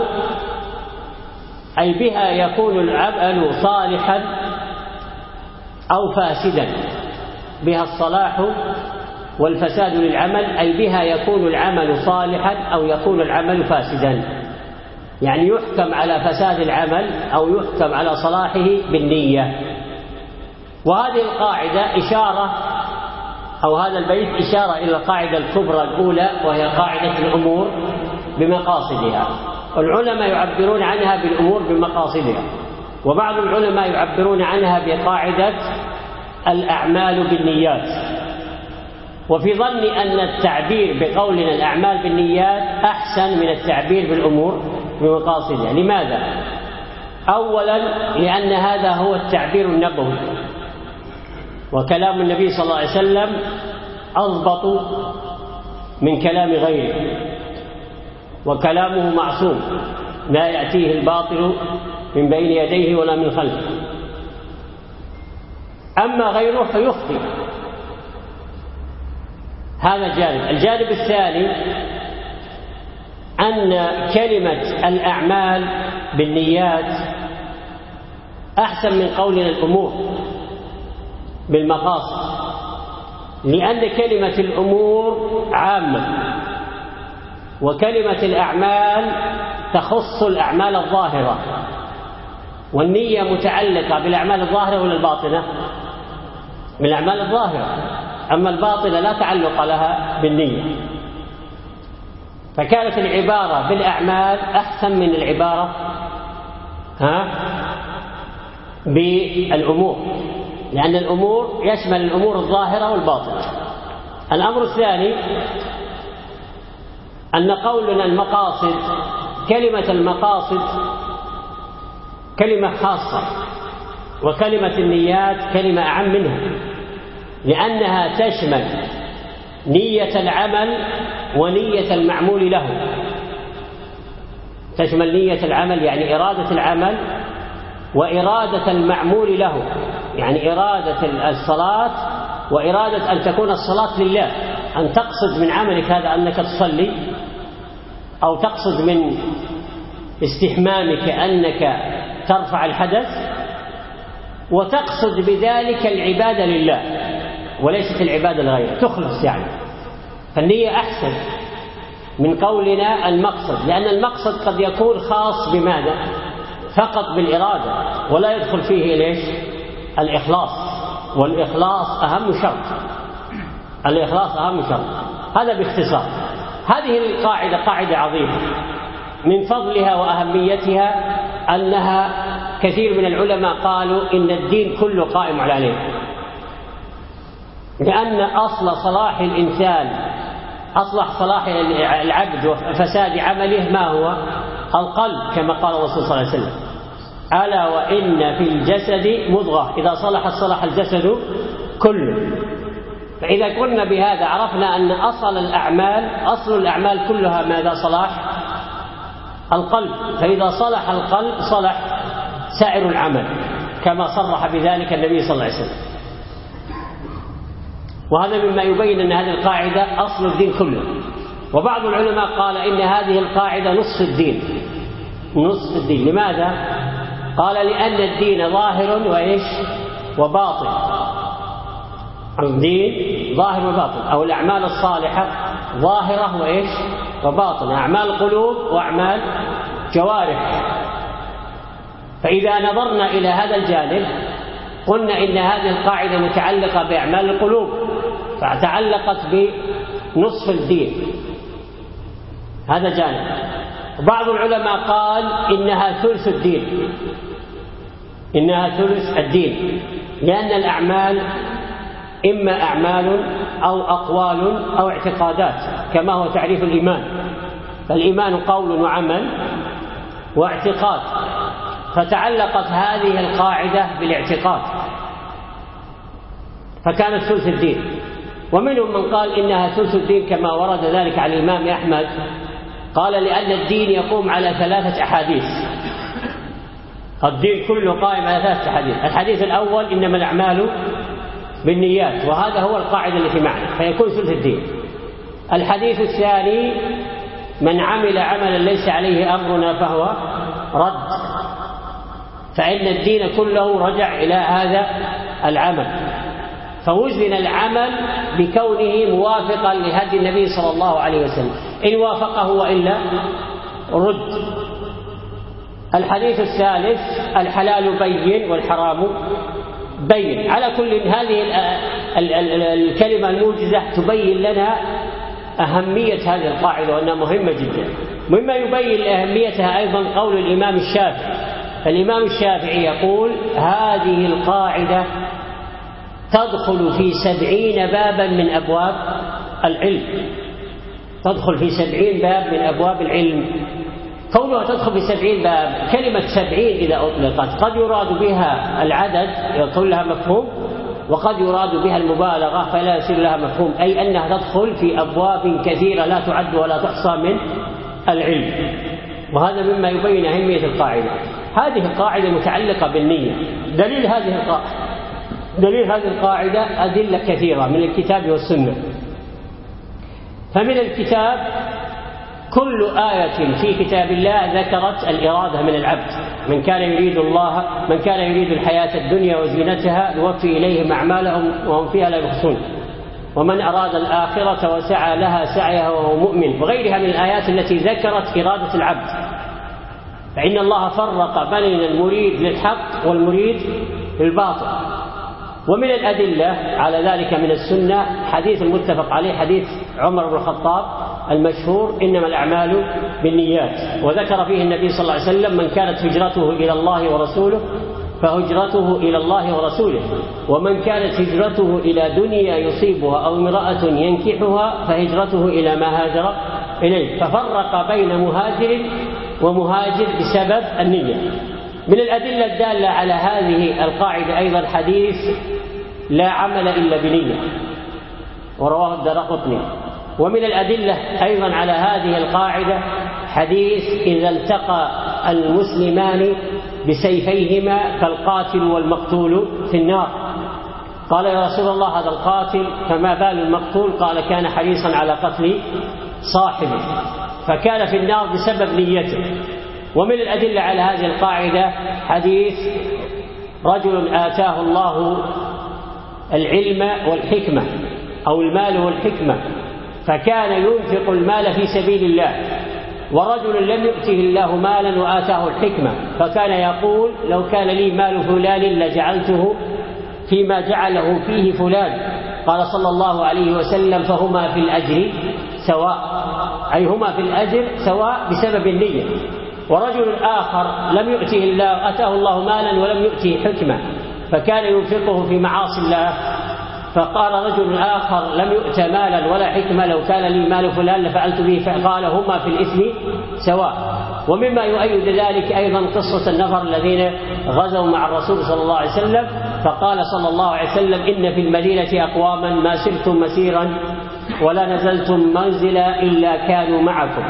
أي بها يكون العمل صالحا أو فاسدا، بها الصلاح والفساد للعمل أي بها يكون العمل صالحا أو يكون العمل فاسدا، يعني يحكم على فساد العمل أو يحكم على صلاحه بالنية. وهذه القاعدة إشارة أو هذا البيت إشارة إلى القاعدة الكبرى الأولى، وهي قاعدة الأمور بمقاصدها. العلماء يعبرون عنها بالأمور بمقاصدها، وبعض العلماء يعبرون عنها بقاعدة الأعمال بالنيات. وفي ظني أن التعبير بقولنا الأعمال بالنيات أحسن من التعبير بالأمور بمقاصدها. لماذا؟ أولا لأن هذا هو التعبير النبوي، وكلام النبي صلى الله عليه وسلم أضبط من كلام غيره، وكلامه معصوم لا يأتيه الباطل من بين يديه ولا من خلفه. أما غيره فيخطئ. هذا جانب. الجانب الثاني أن كلمة الأعمال بالنيات أحسن من قولنا الأمور بالمقاصد، لأن كلمة الأمور عامة، وكلمة الأعمال تخص الأعمال الظاهرة، والنية متعلقة بالأعمال الظاهرة ولا الباطنة؟ بالأعمال الظاهرة، أما الباطنة لا تعلق لها بالنية. فكانت العبارة بالأعمال أحسن من العبارة ها بالأمور، لأن الأمور يشمل الأمور الظاهرة والباطنة. الأمر الثاني أن قولنا المقاصد، كلمة المقاصد كلمة خاصة، وكلمة النيات كلمة أعم منها، لأنها تشمل نية العمل ونية المعمول له. تشمل نية العمل يعني إرادة العمل، وإرادة المعمول له يعني إرادة الصلاة، وإرادة أن تكون الصلاة لله، أن تقصد من عملك هذا أنك تصلي، أو تقصد من استحمامك أنك ترفع الحدث، وتقصد بذلك العبادة لله وليست العبادة لغيره، تخلص يعني. فالنية أحسن من قولنا المقصد، لأن المقصد قد يكون خاص بماذا؟ فقط بالإرادة، ولا يدخل فيه ليش؟ الإخلاص، والإخلاص أهم شرط، الإخلاص أهم شرط. هذا باختصار. هذه القاعدة قاعدة عظيمة، من فضلها وأهميتها أنها كثير من العلماء قالوا إن الدين كله قائم عليه، لأن أصل صلاح الإنسان، أصلح صلاح العبد وفساد عمله ما هو؟ القلب، كما قال الرسول صلى الله عليه وسلم: ألا وإن في الجسد مضغة إذا صلحت صلح الجسد كله. فإذا قلنا بهذا عرفنا أن أصل الأعمال، أصل الأعمال كلها ماذا؟ صلاح القلب. فإذا صلح القلب صلح سائر العمل، كما صرح بذلك النبي صلى الله عليه وسلم. وهذا مما يبين أن هذه القاعدة أصل الدين كله. وبعض العلماء قال إن هذه القاعدة نصف الدين، نصف الدين. لماذا؟ قال لأن الدين ظاهر وإيش؟ وباطن. الدين ظاهر وباطن، أو الأعمال الصالحة ظاهرة وإيش؟ وباطن، أعمال قلوب وأعمال جوارح. فإذا نظرنا إلى هذا الجانب قلنا إن هذه القاعدة متعلقة بأعمال القلوب، فتعلقت بنصف الدين. هذا جانب. بعض العلماء قال إنها ثلث الدين، إنها ثلث الدين، لأن الأعمال إما أعمال أو أقوال أو اعتقادات، كما هو تعريف الإيمان. فالإيمان قول وعمل واعتقاد، فتعلقت هذه القاعدة بالاعتقاد، فكانت ثلث الدين. ومنهم من قال إنها ثلث الدين كما ورد ذلك عن الإمام أحمد، قال لأن الدين يقوم على ثلاثة أحاديث، الدين كله قائم على ثلاثة أحاديث. الحديث الأول إنما الأعمال بالنيات، وهذا هو القاعدة التي معنا، فيكون ثلث الدين. الحديث الثاني من عمل عملا ليس عليه أمرنا فهو رد، فإن الدين كله رجع إلى هذا العمل، فوزن العمل بكونه موافقا لهدي النبي صلى الله عليه وسلم، إن وافقه وإلا رد. الحديث الثالث الحلال بين والحرام بين. على كل هذه الكلمة الموجزة تبين لنا أهمية هذه القاعدة وأنها مهمة جدا. مما يبين أهميتها أيضا قول الإمام الشافعي. الإمام الشافعي يقول هذه القاعدة تدخل في سبعين بابا من أبواب العلم، تدخل في سبعين باب من أبواب العلم. كونها تدخل في سبعين باب، كلمة سبعين إذا أطلقت قد يراد بها العدد يكون لها مفهوم، وقد يراد بها المبالغة فلا يصير لها مفهوم، أي أنها تدخل في أبواب كثيرة لا تعد ولا تحصى من العلم. وهذا مما يبين أهمية القاعدة. هذه القاعدة متعلقة بالنية. دليل هذه القاعدة دليل هذه القاعدة أدلة كثيرة من الكتاب والسنة. فمن الكتاب كل آية في كتاب الله ذكرت الإرادة من العبد، من كان يريد الله من كان يريد الحياة الدنيا وزينتها نوفي إليهم أعمالهم وهم فيها لا يبخسون، ومن أراد الآخرة وسعى لها سعيها وهو مؤمن، وغيرها من الآيات التي ذكرت إرادة العبد. فإن الله فرق بين المريد للحق والمريد للباطل. ومن الأدلة على ذلك من السنة حديث المتفق عليه، حديث عمر بن الخطاب المشهور إنما الأعمال بالنيات، وذكر فيه النبي صلى الله عليه وسلم من كانت هجرته إلى الله ورسوله فهجرته إلى الله ورسوله، ومن كانت هجرته إلى دنيا يصيبها أو امرأة ينكحها فهجرته إلى ما هاجر إليه، ففرق بين مهاجر ومهاجر بسبب النية. من الأدلة الدالة على هذه القاعدة أيضا حديث لا عمل إلا بنية، ورواه الدارقطني. ومن الأدلة أيضا على هذه القاعدة حديث إذا التقى المسلمان بسيفيهما فالقاتل والمقتول في النار. قال يا رسول الله هذا القاتل فما بال المقتول؟ قال كان حريصا على قتل صاحبه فكان في النار بسبب نيته. ومن الأدلة على هذه القاعدة حديث رجل آتاه الله العلم والحكمة أو المال والحكمة فكان ينفق المال في سبيل الله، ورجل لم يؤته الله مالا وآتاه الحكمة فكان يقول لو كان لي مال فلان لجعلته فيما جعله فيه فلان. قال صلى الله عليه وسلم فهما في الأجر سواء، أي هما في الأجر سواء بسبب النية. ورجل آخر لم يؤته الله أتاه الله مالا ولم يؤته حكمة فكان ينفقه في معاصي الله، فقال رجل آخر لم يؤت مالا ولا حكمة لو كان لي مال فلان لفعلت به، فقال هما في الإثم سواء. ومما يؤيد ذلك أيضا قصة النفر الذين غزوا مع الرسول صلى الله عليه وسلم، فقال صلى الله عليه وسلم إن في المدينة أقواما ما سرتم مسيرا ولا نزلتم منزلا إلا كانوا معكم،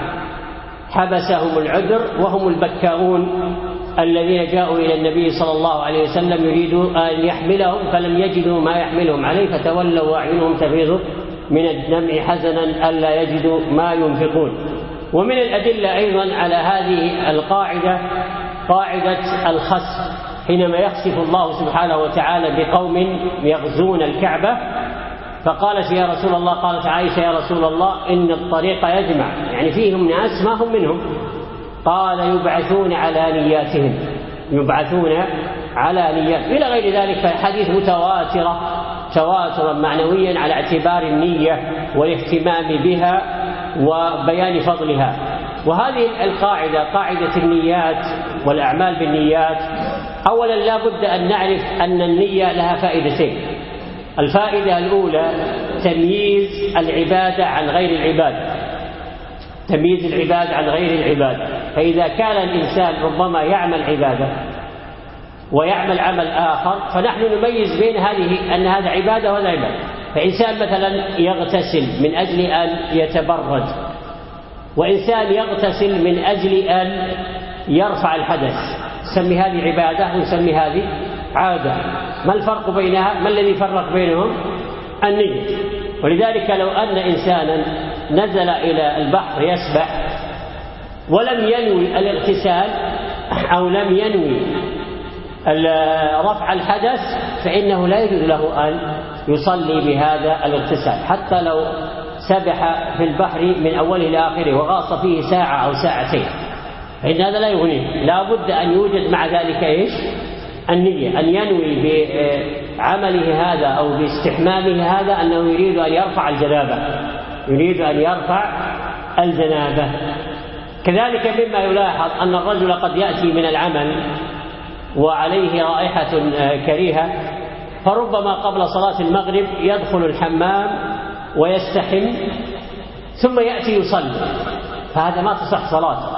حبسهم العذر وهم البكاؤون الذين جاءوا إلى النبي صلى الله عليه وسلم يريدوا أن يحملهم فلم يجدوا ما يحملهم عليه فتولوا وأعينهم تفيض من الدمع حزنا ألا يجدوا ما ينفقون. ومن الأدلة أيضا على هذه القاعدة قاعدة الخسف، حينما يخسف الله سبحانه وتعالى بقوم يغزون الكعبة فقالت يا رسول الله قالت عائشة يا رسول الله إن الطريق يجمع، يعني فيهم ناس ما هم منهم. قال يبعثون على نياتهم يبعثون على نيات إلى غير ذلك. فالحديث متواترة تواترا معنويا على اعتبار النية والاهتمام بها وبيان فضلها. وهذه القاعدة قاعدة النيات والأعمال بالنيات، أولا لا بد أن نعرف أن النية لها فائدتين. الفائدة الأولى تمييز العبادة عن غير العبادة، تمييز العبادة عن غير العبادة. فإذا كان الإنسان ربما يعمل عبادة ويعمل عمل آخر فنحن نميز بين هذه أن هذا عبادة وهذا عبادة. فإنسان مثلا يغتسل من أجل أن يتبرد، وإنسان يغتسل من أجل أن يرفع الحدث، نسمي هذه عبادة ونسمي هذه عادة. ما الفرق بينها؟ ما الذي فرق بينهم؟ النية. ولذلك لو أن إنسانا نزل إلى البحر يسبح ولم ينوي الاغتسال أو لم ينوي رفع الحدث فإنه لا يجوز له أن يصلي بهذا الاغتسال، حتى لو سبح في البحر من أوله إلى آخره وغاص فيه ساعة أو ساعتين، فإن هذا لا يغنيه. لا بد أن يوجد مع ذلك إيش؟ النية، أن ينوي بعمله هذا أو باستحمامه هذا أنه يريد أن يرفع الجنابة، يريد أن يرفع الجنابة. كذلك مما يلاحظ أن الرجل قد يأتي من العمل وعليه رائحة كريهة، فربما قبل صلاة المغرب يدخل الحمام ويستحم ثم يأتي يصلي، فهذا ما تصح صلاته،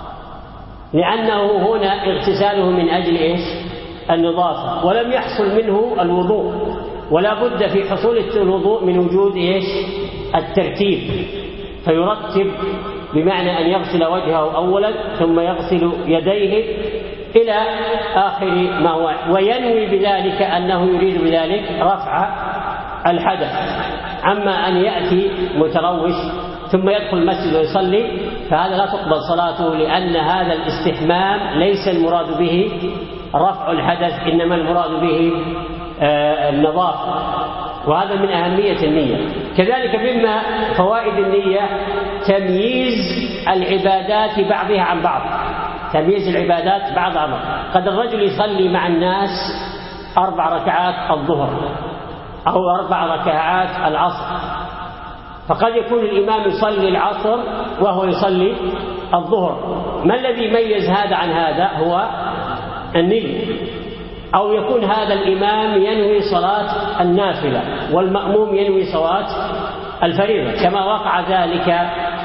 لأنه هنا اغتساله من أجل إيش؟ النظافة، ولم يحصل منه الوضوء، ولا بد في حصول الوضوء من وجود إيش؟ الترتيب، فيرتب بمعنى أن يغسل وجهه أولا ثم يغسل يديه إلى آخر ما هو، وينوي بذلك أنه يريد بذلك رفع الحدث. أما أن يأتي متروش ثم يدخل المسجد ويصلي فهذا لا تقبل صلاته، لأن هذا الاستحمام ليس المراد به رفع الحدث، إنما المراد به النظافة، وهذا من أهمية النية. كذلك مما فوائد النية تمييز العبادات بعضها عن بعض، تمييز العبادات بعضها عن بعض. قد الرجل يصلي مع الناس أربع ركعات الظهر أو أربع ركعات العصر، فقد يكون الإمام يصلي العصر وهو يصلي الظهر. ما الذي يميز هذا عن هذا؟ هو النية. أو يكون هذا الإمام ينوي صلاة النافلة والمأموم ينوي صلاة الفريضة، كما وقع ذلك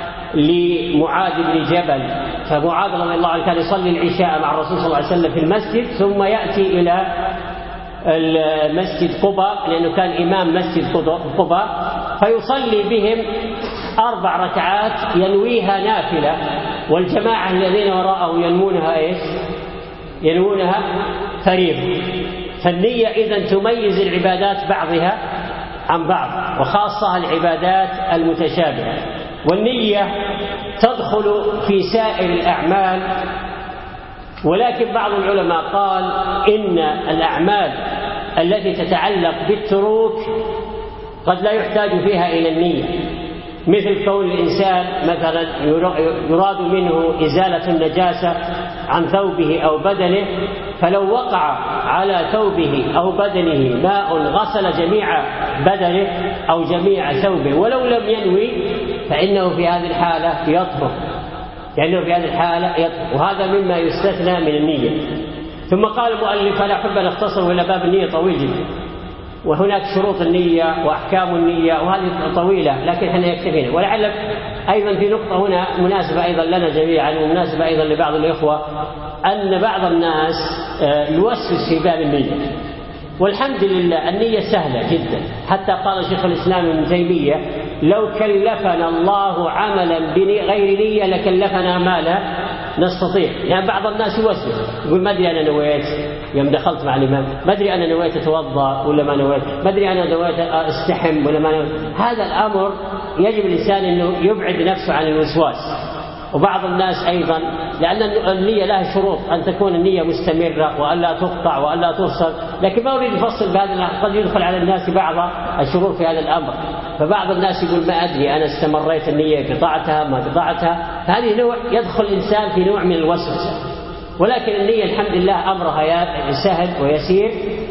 لمعاذ بن جبل. فمعاذ رضي الله عنه كان يصلي العشاء مع الرسول صلى الله عليه وسلم في المسجد، ثم يأتي إلى المسجد قباء لأنه كان إمام مسجد قباء، فيصلي بهم أربع ركعات ينويها نافلة، والجماعة الذين وراءه ينوونها إيش؟ ينوونها فريضة. فالنية إذن تميز العبادات بعضها عن بعض، وخاصة العبادات المتشابهة. والنية تدخل في سائر الأعمال، ولكن بعض العلماء قال إن الأعمال التي تتعلق بالتروك قد لا يحتاج فيها إلى النية، مثل كون الإنسان مثلا يراد منه إزالة النجاسة عن ثوبه أو بدنه، فلو وقع على ثوبه أو بدنه ماء غسل جميع بدنه أو جميع ثوبه ولو لم ينوي فإنه في هذه الحالة يطهر، لأنه في هذه الحالة يطهر، وهذا مما يستثنى من النية. ثم قال المؤلف: فلا أحب أن أختصر إلى باب النية طويل جدا، وهناك شروط النية وأحكام النية وهذه طويلة، لكن احنا يكتفينا. ولعل أيضا في نقطة هنا مناسبة أيضا لنا جميعا ومناسبة أيضا لبعض الإخوة، أن بعض الناس يوسوس في باب النية، والحمد لله النية سهلة جدا. حتى قال شيخ الإسلام ابن تيمية: لو كلفنا الله عملا بغير نية لكلفنا ما لا نستطيع. يعني بعض الناس يوسوس، يقول: ما أدري أنا نويت يوم دخلت مع الإمام، ما أدري أنا نويت أتوضأ ولا ما نويت، ما أدري أنا نويت أستحم ولا ما نويت. هذا الأمر يجب الإنسان أنه يبعد نفسه عن الوسواس. وبعض الناس أيضا، لأن النية لها شروط، أن تكون النية مستمرة وألا تقطع وألا تفصل، لكن ما أريد أفصل بهذا، قد يدخل على الناس بعض الشرور في هذا الأمر. فبعض الناس يقول: ما أدري أنا استمريت النية قطعتها ما قطعتها، فهذه نوع يدخل الإنسان في نوع من الوسوسة. ولكن النية الحمد لله أمرها سهل ويسير،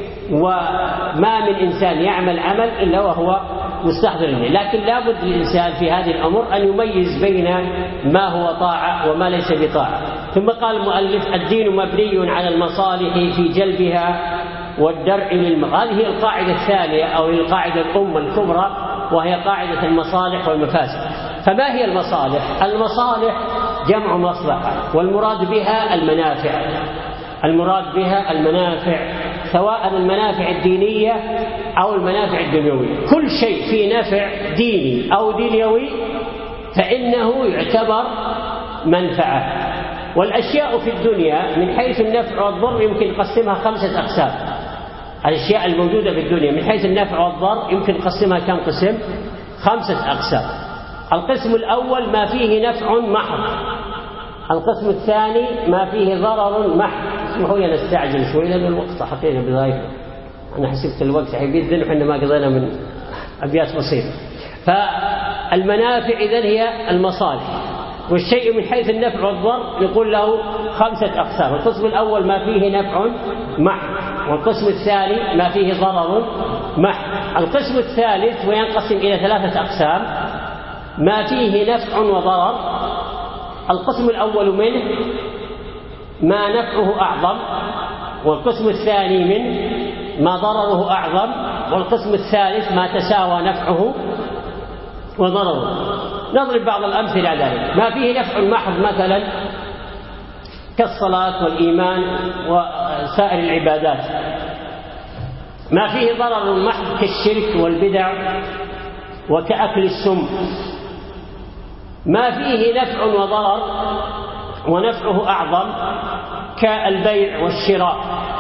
وما من إنسان يعمل عمل إلا وهو مستحضر النية. لكن لا بد للإنسان في هذه الأمور أن يميز بين ما هو طاعة وما ليس بطاعة. ثم قال المؤلف: الدين مبني على المصالح في جلبها والدرع للم... هذه القاعدة الثانية أو القاعدة الأم الكبرى، وهي قاعدة المصالح والمفاسد. فما هي المصالح؟ المصالح جمع مصلحة، والمراد بها المنافع، المراد بها المنافع. سواء المنافع الدينية أو المنافع الدنيوية. كل شيء فيه نفع ديني أو دنيوي فإنه يعتبر منفعة. والأشياء في الدنيا من حيث النفع والضر يمكن نقسمها خمسة أقسام. الأشياء الموجودة في الدنيا من حيث النفع والضر يمكن نقسمها كم قسم؟ خمسة أقسام. القسم الأول ما فيه نفع محض. القسم الثاني ما فيه ضرر محض. اسمحوا لي نستعجل شوي لأن الوقت حقيقة بضايق، أنا حسبت الوقت حيبيذن وحنا ما قضينا من أبيات بسيطة. فالمنافع إذن هي المصالح، والشيء من حيث النفع والضر يقول له خمسة أقسام. القسم الأول ما فيه نفع محض، والقسم الثاني ما فيه ضرر محض. القسم الثالث وينقسم إلى ثلاثة أقسام ما فيه نفع وضرر. القسم الأول منه ما نفعه أعظم، والقسم الثاني منه ما ضرره أعظم، والقسم الثالث ما تساوى نفعه وضرره. نضرب بعض الأمثلة على ذلك. ما فيه نفع محض مثلا كالصلاة والإيمان وسائر العبادات. ما فيه ضرر محض كالشرك والبدع وكأكل السم. ما فيه نفع وضرر ونفعه أعظم كالبيع والشراء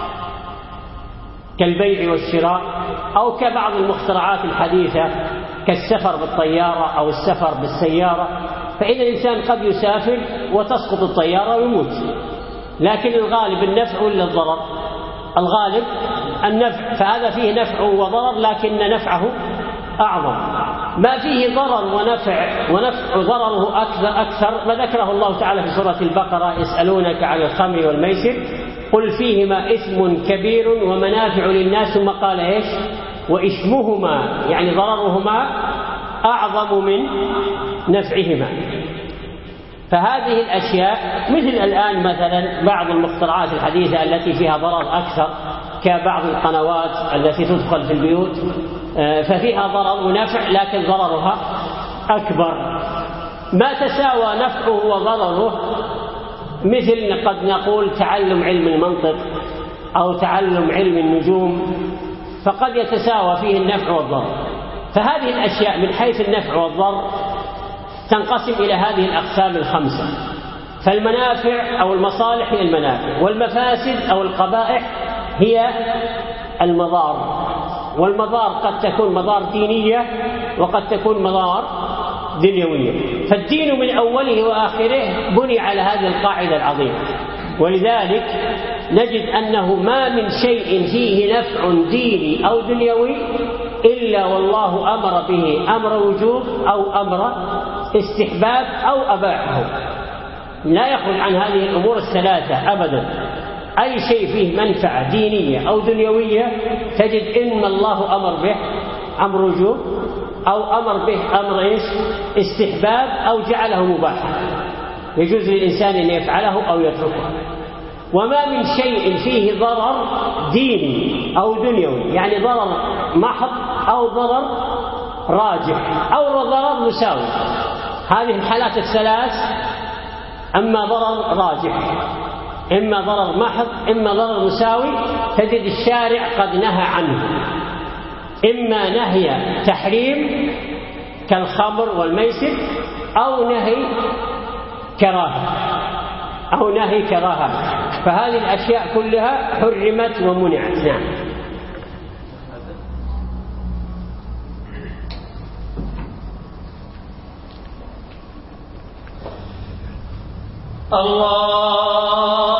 كالبيع والشراء أو كبعض المخترعات الحديثة كالسفر بالطيارة أو السفر بالسيارة. فإن الإنسان قد يسافر وتسقط الطيارة ويموت، لكن الغالب النفع ولا الضرر؟ الغالب النفع، فهذا فيه نفع وضرر لكن نفعه أعظم. ما فيه ضرر ونفع ونفع ضرره أكثر أكثر ما ذكره الله تعالى في سورة البقرة: يسألونك عن الخمر والميسر قل فيهما إثم كبير ومنافع للناس، ثم قال إيش؟ وإثمهما يعني ضررهما أعظم من نفعهما. فهذه الأشياء مثل الآن مثلا بعض المخترعات الحديثة التي فيها ضرر أكثر كبعض القنوات التي تدخل في البيوت ففيها ضرر ونفع لكن ضررها أكبر. ما تساوى نفعه وضرره مثل قد نقول تعلم علم المنطق أو تعلم علم النجوم، فقد يتساوى فيه النفع والضرر. فهذه الأشياء من حيث النفع والضر تنقسم إلى هذه الأقسام الخمسة. فالمنافع أو المصالح هي المنافع، والمفاسد أو القبائح هي المضار. والمضار قد تكون مضار دينية وقد تكون مضار دنيوية. فالدين من أوله وآخره بني على هذه القاعدة العظيمة، ولذلك نجد أنه ما من شيء فيه نفع ديني أو دنيوي إلا والله أمر به أمر وجوب أو أمر استحباب أو أباحه، لا يخرج عن هذه الأمور الثلاثة أبدا. أي شيء فيه منفعة دينية أو دنيوية تجد إن الله أمر به أمر وجوب أو أمر به أمر إيش؟ استحباب أو جعله مباحا، يجوز للإنسان أن يفعله أو يتركه. وما من شيء فيه ضرر ديني أو دنيوي يعني ضرر محض أو ضرر راجح أو ضرر مساوي. هذه الحالات الثلاث أما ضرر راجح إما ضرر محض إما ضرر مساوي تجد الشارع قد نهى عنه، إما نهي تحريم كالخمر والميسر أو نهي كراهة أو نهي كراهة. فهذه الأشياء كلها حرمت ومنعت. نعم. الله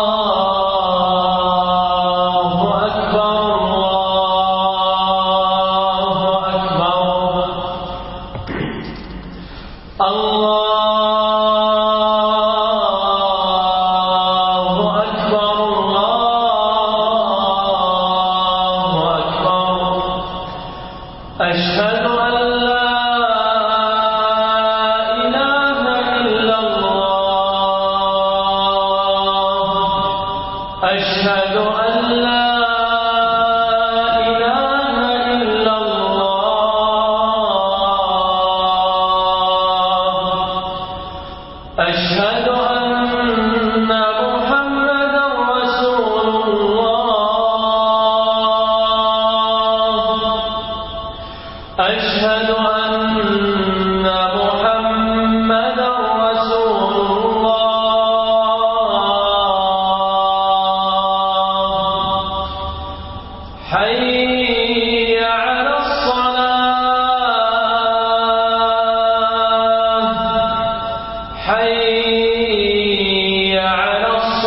حي على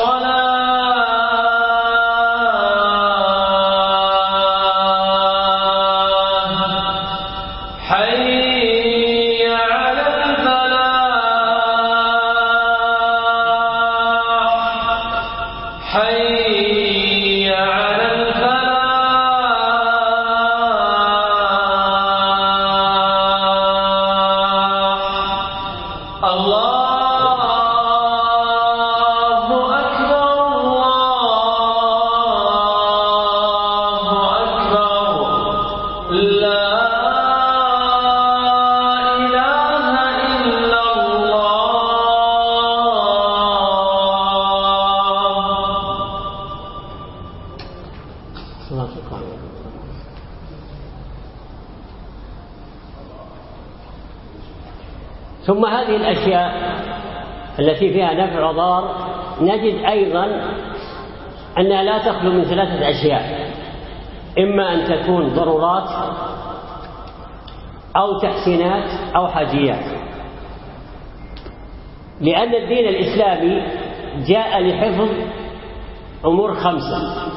الصلاة حي على الفلاح حي على الفلاح الله ثم هذه الأشياء التي فيها نفع وضار نجد أيضا أنها لا تخلو من ثلاثة أشياء: إما أن تكون ضرورات أو تحسينات أو حاجيات، لأن الدين الإسلامي جاء لحفظ أمور خمسة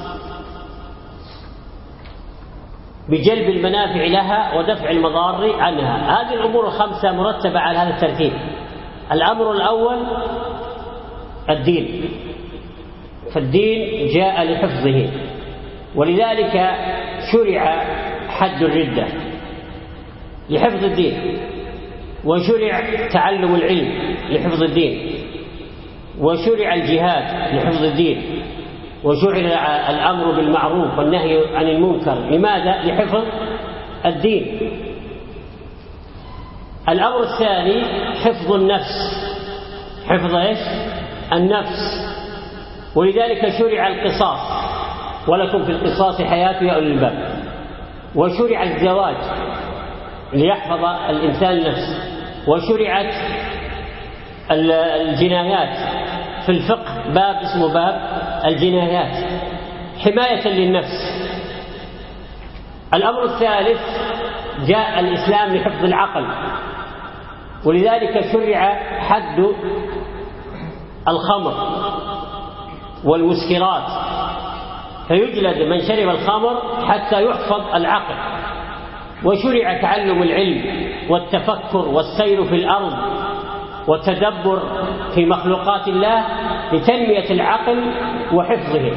بجلب المنافع لها ودفع المضار عنها. هذه الأمور الخمسة مرتبة على هذا الترتيب: الأمر الأول الدين، فالدين جاء لحفظه، ولذلك شرع حد الردة لحفظ الدين، وشرع تعلم العلم لحفظ الدين، وشرع الجهاد لحفظ الدين، وشرع الأمر بالمعروف والنهي عن المنكر. لماذا؟ لحفظ الدين. الأمر الثاني حفظ النفس، حفظ إيش؟ النفس، ولذلك شرع القصاص: ولكم في القصاص حياة يا أولي الألباب. وشرع الزواج ليحفظ الإنسان النفس. وشرعت الجنايات في الفقه باب اسمه باب الجنايات حماية للنفس. الأمر الثالث جاء الإسلام لحفظ العقل، ولذلك شرع حد الخمر والمسكرات، فيجلد من شرب الخمر حتى يحفظ العقل. وشرع تعلم العلم والتفكر والسير في الأرض والتدبر في مخلوقات الله لتنمية العقل وحفظه.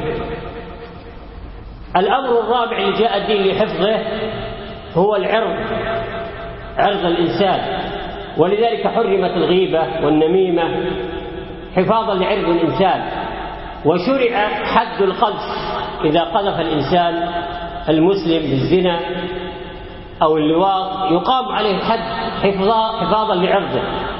الأمر الرابع اللي جاء الدين لحفظه هو العرض، عرض الإنسان، ولذلك حرمت الغيبة والنميمة حفاظا لعرض الإنسان. وشرع حد القذف إذا قذف الإنسان المسلم بالزنا أو اللواط يقام عليه الحد حفاظا لعرضه.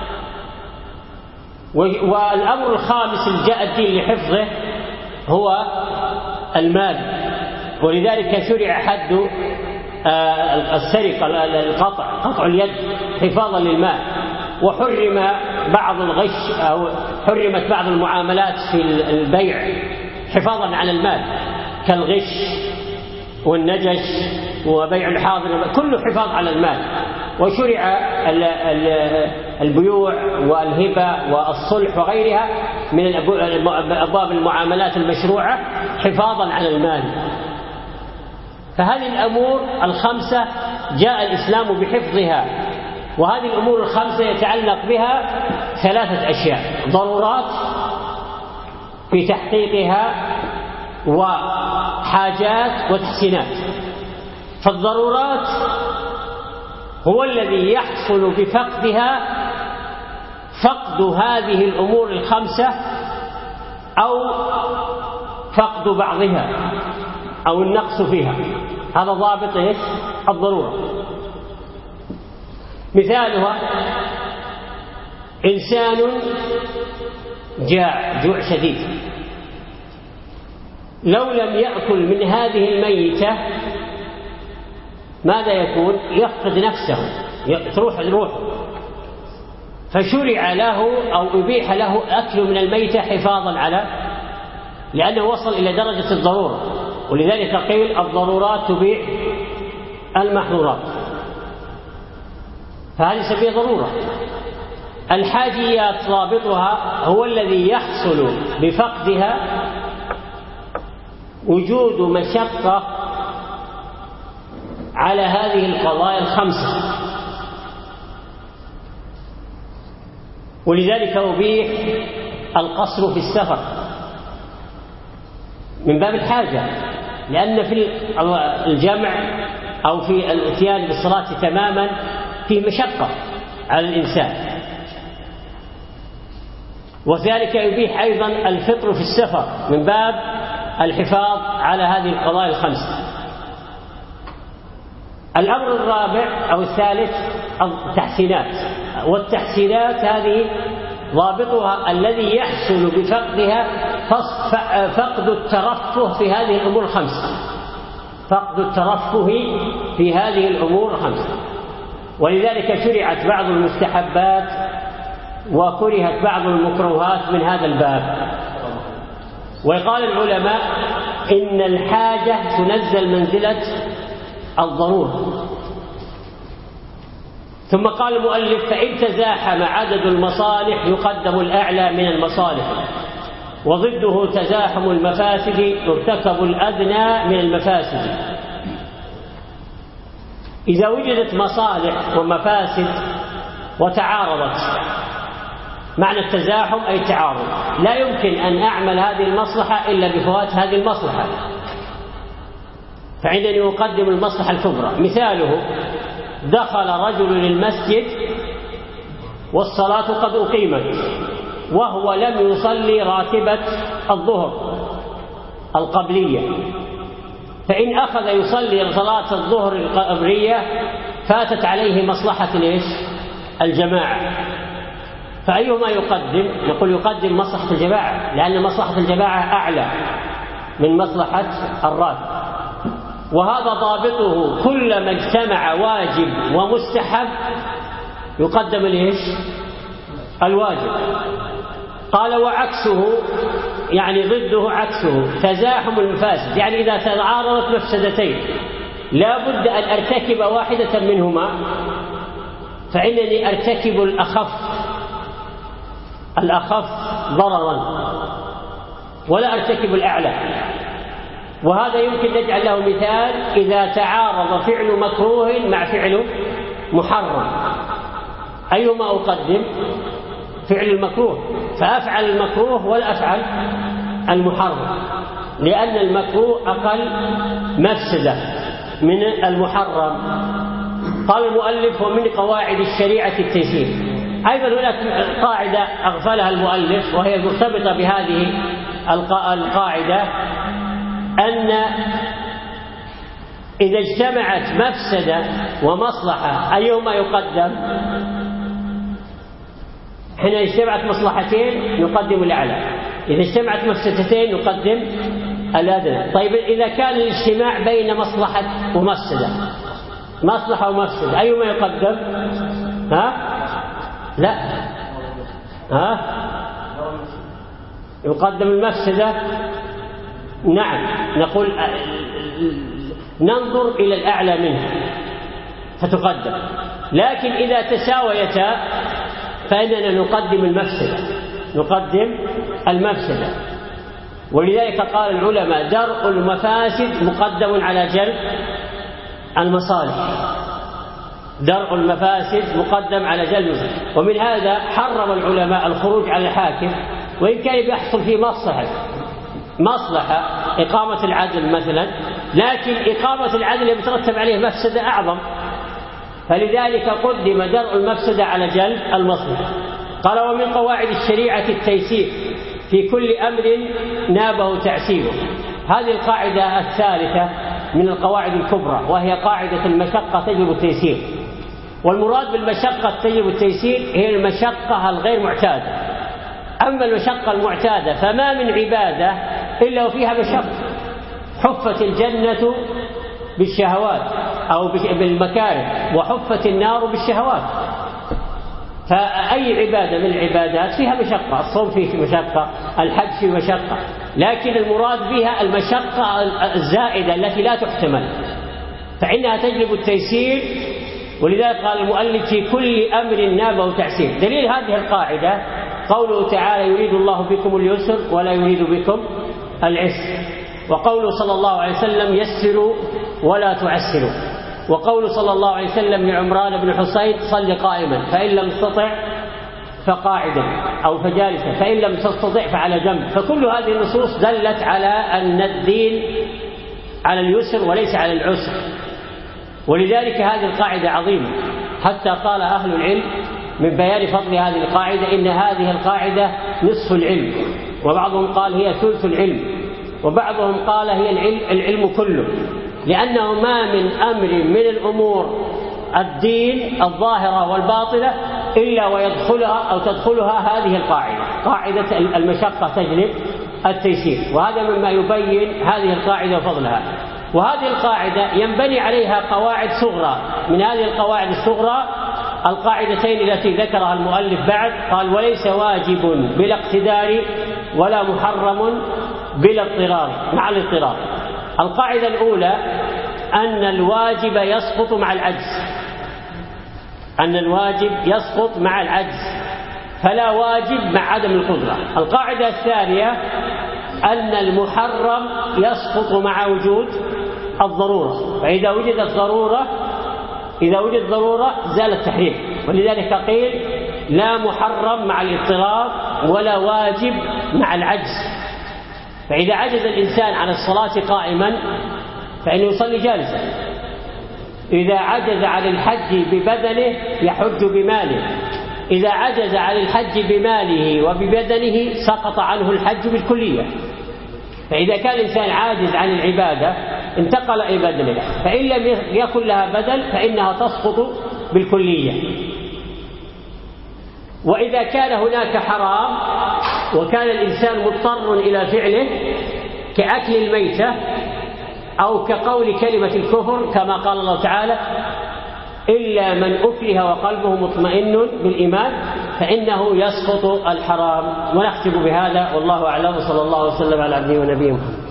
والأمر الخامس اللي جاء الدين لحفظه هو المال، ولذلك شرع حد السرقة، القطع، قطع اليد حفاظا للمال. وحرم بعض الغش أو حرمت بعض المعاملات في البيع حفاظا على المال كالغش والنجش وبيع الحاضر، كله حفاظ على المال. وشرع البيوع والهبة والصلح وغيرها من أبواب المعاملات المشروعة حفاظا على المال. فهذه الأمور الخمسة جاء الإسلام بحفظها، وهذه الأمور الخمسة يتعلق بها ثلاثة أشياء: ضرورات في تحقيقها، وحاجات، وتحسينات. فالضرورات هو الذي يحصل بفقدها فقد هذه الأمور الخمسة أو فقد بعضها أو النقص فيها. هذا ضابط إيش؟ الضرورة. مثالها إنسان جاع جوع شديد، لو لم يأكل من هذه الميتة ماذا يكون؟ يفقد نفسه، تروح الروح. فشرع له أو أبيح له أكل من الميتة حفاظا على، لأنه وصل إلى درجة الضرورة. ولذلك قيل الضرورات تبيح المحظورات، فهذه سبيل ضرورة. الحاجيات ضابطها هو الذي يحصل بفقدها وجود مشقة على هذه القضايا الخمسة، ولذلك أبيح القصر في السفر من باب الحاجة، لأن في الجمع أو في الاتيان بالصلاة تماما فيه مشقة على الإنسان. وذلك يبيح أيضا الفطر في السفر من باب الحفاظ على هذه القضايا الخمسة. الأمر الرابع أو الثالث التحسينات، والتحسينات هذه ضابطها الذي يحصل بفقدها فقد الترفه في هذه الأمور الخمسة، فقد الترفه في هذه الأمور الخمسة. ولذلك شرعت بعض المستحبات وكرهت بعض المكروهات من هذا الباب. وقال العلماء إن الحاجة تنزل منزلة الضرورة. ثم قال المؤلف فإن تزاحم عدد المصالح يقدم الأعلى من المصالح، وضده تزاحم المفاسد يرتكب الأدنى من المفاسد. إذا وجدت مصالح ومفاسد وتعارضت، معنى التزاحم أي التعارض، لا يمكن أن أعمل هذه المصلحة إلا بفوات هذه المصلحة، فعندما يقدم المصلحة الكبرى. مثاله دخل رجل للمسجد والصلاة قد أقيمت وهو لم يصلي راتبة الظهر القبلية، فإن أخذ يصلي صلاة الظهر القبلية فاتت عليه مصلحة ليش؟ الجماعة. فأيهما يقدم؟ نقول يقدم مصلحة الجماعة، لأن مصلحة الجماعة أعلى من مصلحة الراتب. وهذا ضابطه كلما اجتمع واجب ومستحب يقدم ليش؟ الواجب. قال وعكسه يعني ضده عكسه تزاحم المفاسد، يعني إذا تعارضت مفسدتين لا بد أن أرتكب واحدة منهما، فإنني أرتكب الأخف الأخف ضررا ولا أرتكب الأعلى. وهذا يمكن نجعل له مثال إذا تعارض فعل مكروه مع فعل محرم، أيهما أقدم؟ فعل المكروه، فأفعل المكروه ولا أفعل المحرم، لأن المكروه أقل مفسدة من المحرم. قال المؤلف ومن قواعد الشريعة التيسير. أيضا هناك قاعدة أغفلها المؤلف وهي مرتبطة بهذه القاعدة، أن إذا اجتمعت مفسدة ومصلحة أيهما يقدم؟ حين اجتمعت مصلحتين يقدم الأعلى، إذا اجتمعت مفسدتين يقدم الأدنى. طيب إذا كان الاجتماع بين مصلحة ومفسدة، مصلحة ومفسدة، أيهما يقدم؟ ها؟ لا، ها؟ يقدم المفسدة. نعم، نقول ننظر إلى الأعلى منها فتقدم، لكن إذا تساويتا فإننا نقدم المفسدة نقدم المفسدة. ولذلك قال العلماء درء المفاسد مقدم على جلب المصالح، درء المفاسد مقدم على جلب المصالح. ومن هذا حرم العلماء الخروج على الحاكم وإن كان يحصل في مصلحة مصلحة إقامة العدل مثلا، لكن إقامة العدل يترتب عليه مفسدة أعظم، فلذلك قدم درء المفسدة على جلب المصلحة. قال ومن قواعد الشريعة التيسير في كل أمر نابه تعسيره. هذه القاعدة الثالثة من القواعد الكبرى، وهي قاعدة المشقة تجلب التيسير. والمراد بالمشقة تجلب التيسير هي المشقة الغير معتادة. أما المشقة المعتادة فما من عبادة إلا وفيها مشقة. حفت الجنة بالشهوات أو بالمكاره، وحفت النار بالشهوات. فأي عبادة من العبادات فيها مشقة، الصوم فيه مشقة، الحج فيه مشقة، لكن المراد بها المشقة الزائدة التي لا تحتمل، فإنها تجلب التيسير ولذلك قال المؤلف في كل أمر نابه تعسير. دليل هذه القاعدة قوله تعالى يريد الله بكم اليسر ولا يريد بكم العسر، وقوله صلى الله عليه وسلم يسروا ولا تعسروا، وقوله صلى الله عليه وسلم لعمران بن حصين صل قائما فإن لم تستطع فقاعدا أو فجالسا فإن لم تستطع فعلى جنب. فكل هذه النصوص دلت على أن الدين على اليسر وليس على العسر، ولذلك هذه القاعدة عظيمة، حتى قال أهل العلم من بيان فضل هذه القاعدة إن هذه القاعدة نصف العلم، وبعضهم قال هي ثلث العلم، وبعضهم قال هي العلم, العلم كله، لأنه ما من أمر من الأمور الدين الظاهرة والباطلة إلا ويدخلها أو تدخلها هذه القاعدة، قاعدة المشقة تجلب التيسير، وهذا مما يبين هذه القاعدة وفضلها. وهذه القاعدة ينبني عليها قواعد صغرى، من هذه القواعد الصغرى القاعدتين التي ذكرها المؤلف بعد، قال وليس واجب بلا اقتدار ولا محرم بلا اضطرار مع الاضطرار. القاعدة الأولى أن الواجب يسقط مع العجز، أن الواجب يسقط مع العجز فلا واجب مع عدم القدرة. القاعدة الثانية أن المحرم يسقط مع وجود الضرورة، فإذا وجدت ضرورة إذا وجد ضرورة زال التحريم، ولذلك قيل لا محرم مع الاضطرار ولا واجب مع العجز. فإذا عجز الإنسان عن الصلاة قائما فإنه يصلي جالسا، إذا عجز عن الحج ببدنه يحج بماله، إذا عجز عن الحج بماله وببدنه سقط عنه الحج بالكلية. فإذا كان الإنسان عاجز عن العبادة انتقل إلى بدنه، فإن لم يكن لها بدل فإنها تسقط بالكلية. وإذا كان هناك حرام وكان الإنسان مضطر إلى فعله كأكل الميتة أو كقول كلمة الكفر كما قال الله تعالى إلا من أكره وقلبه مطمئن بالإيمان فإنه يسقط الحرام. ونختم بهذا والله أعلم، صلى الله وسلم على عبده ونبيه محمد.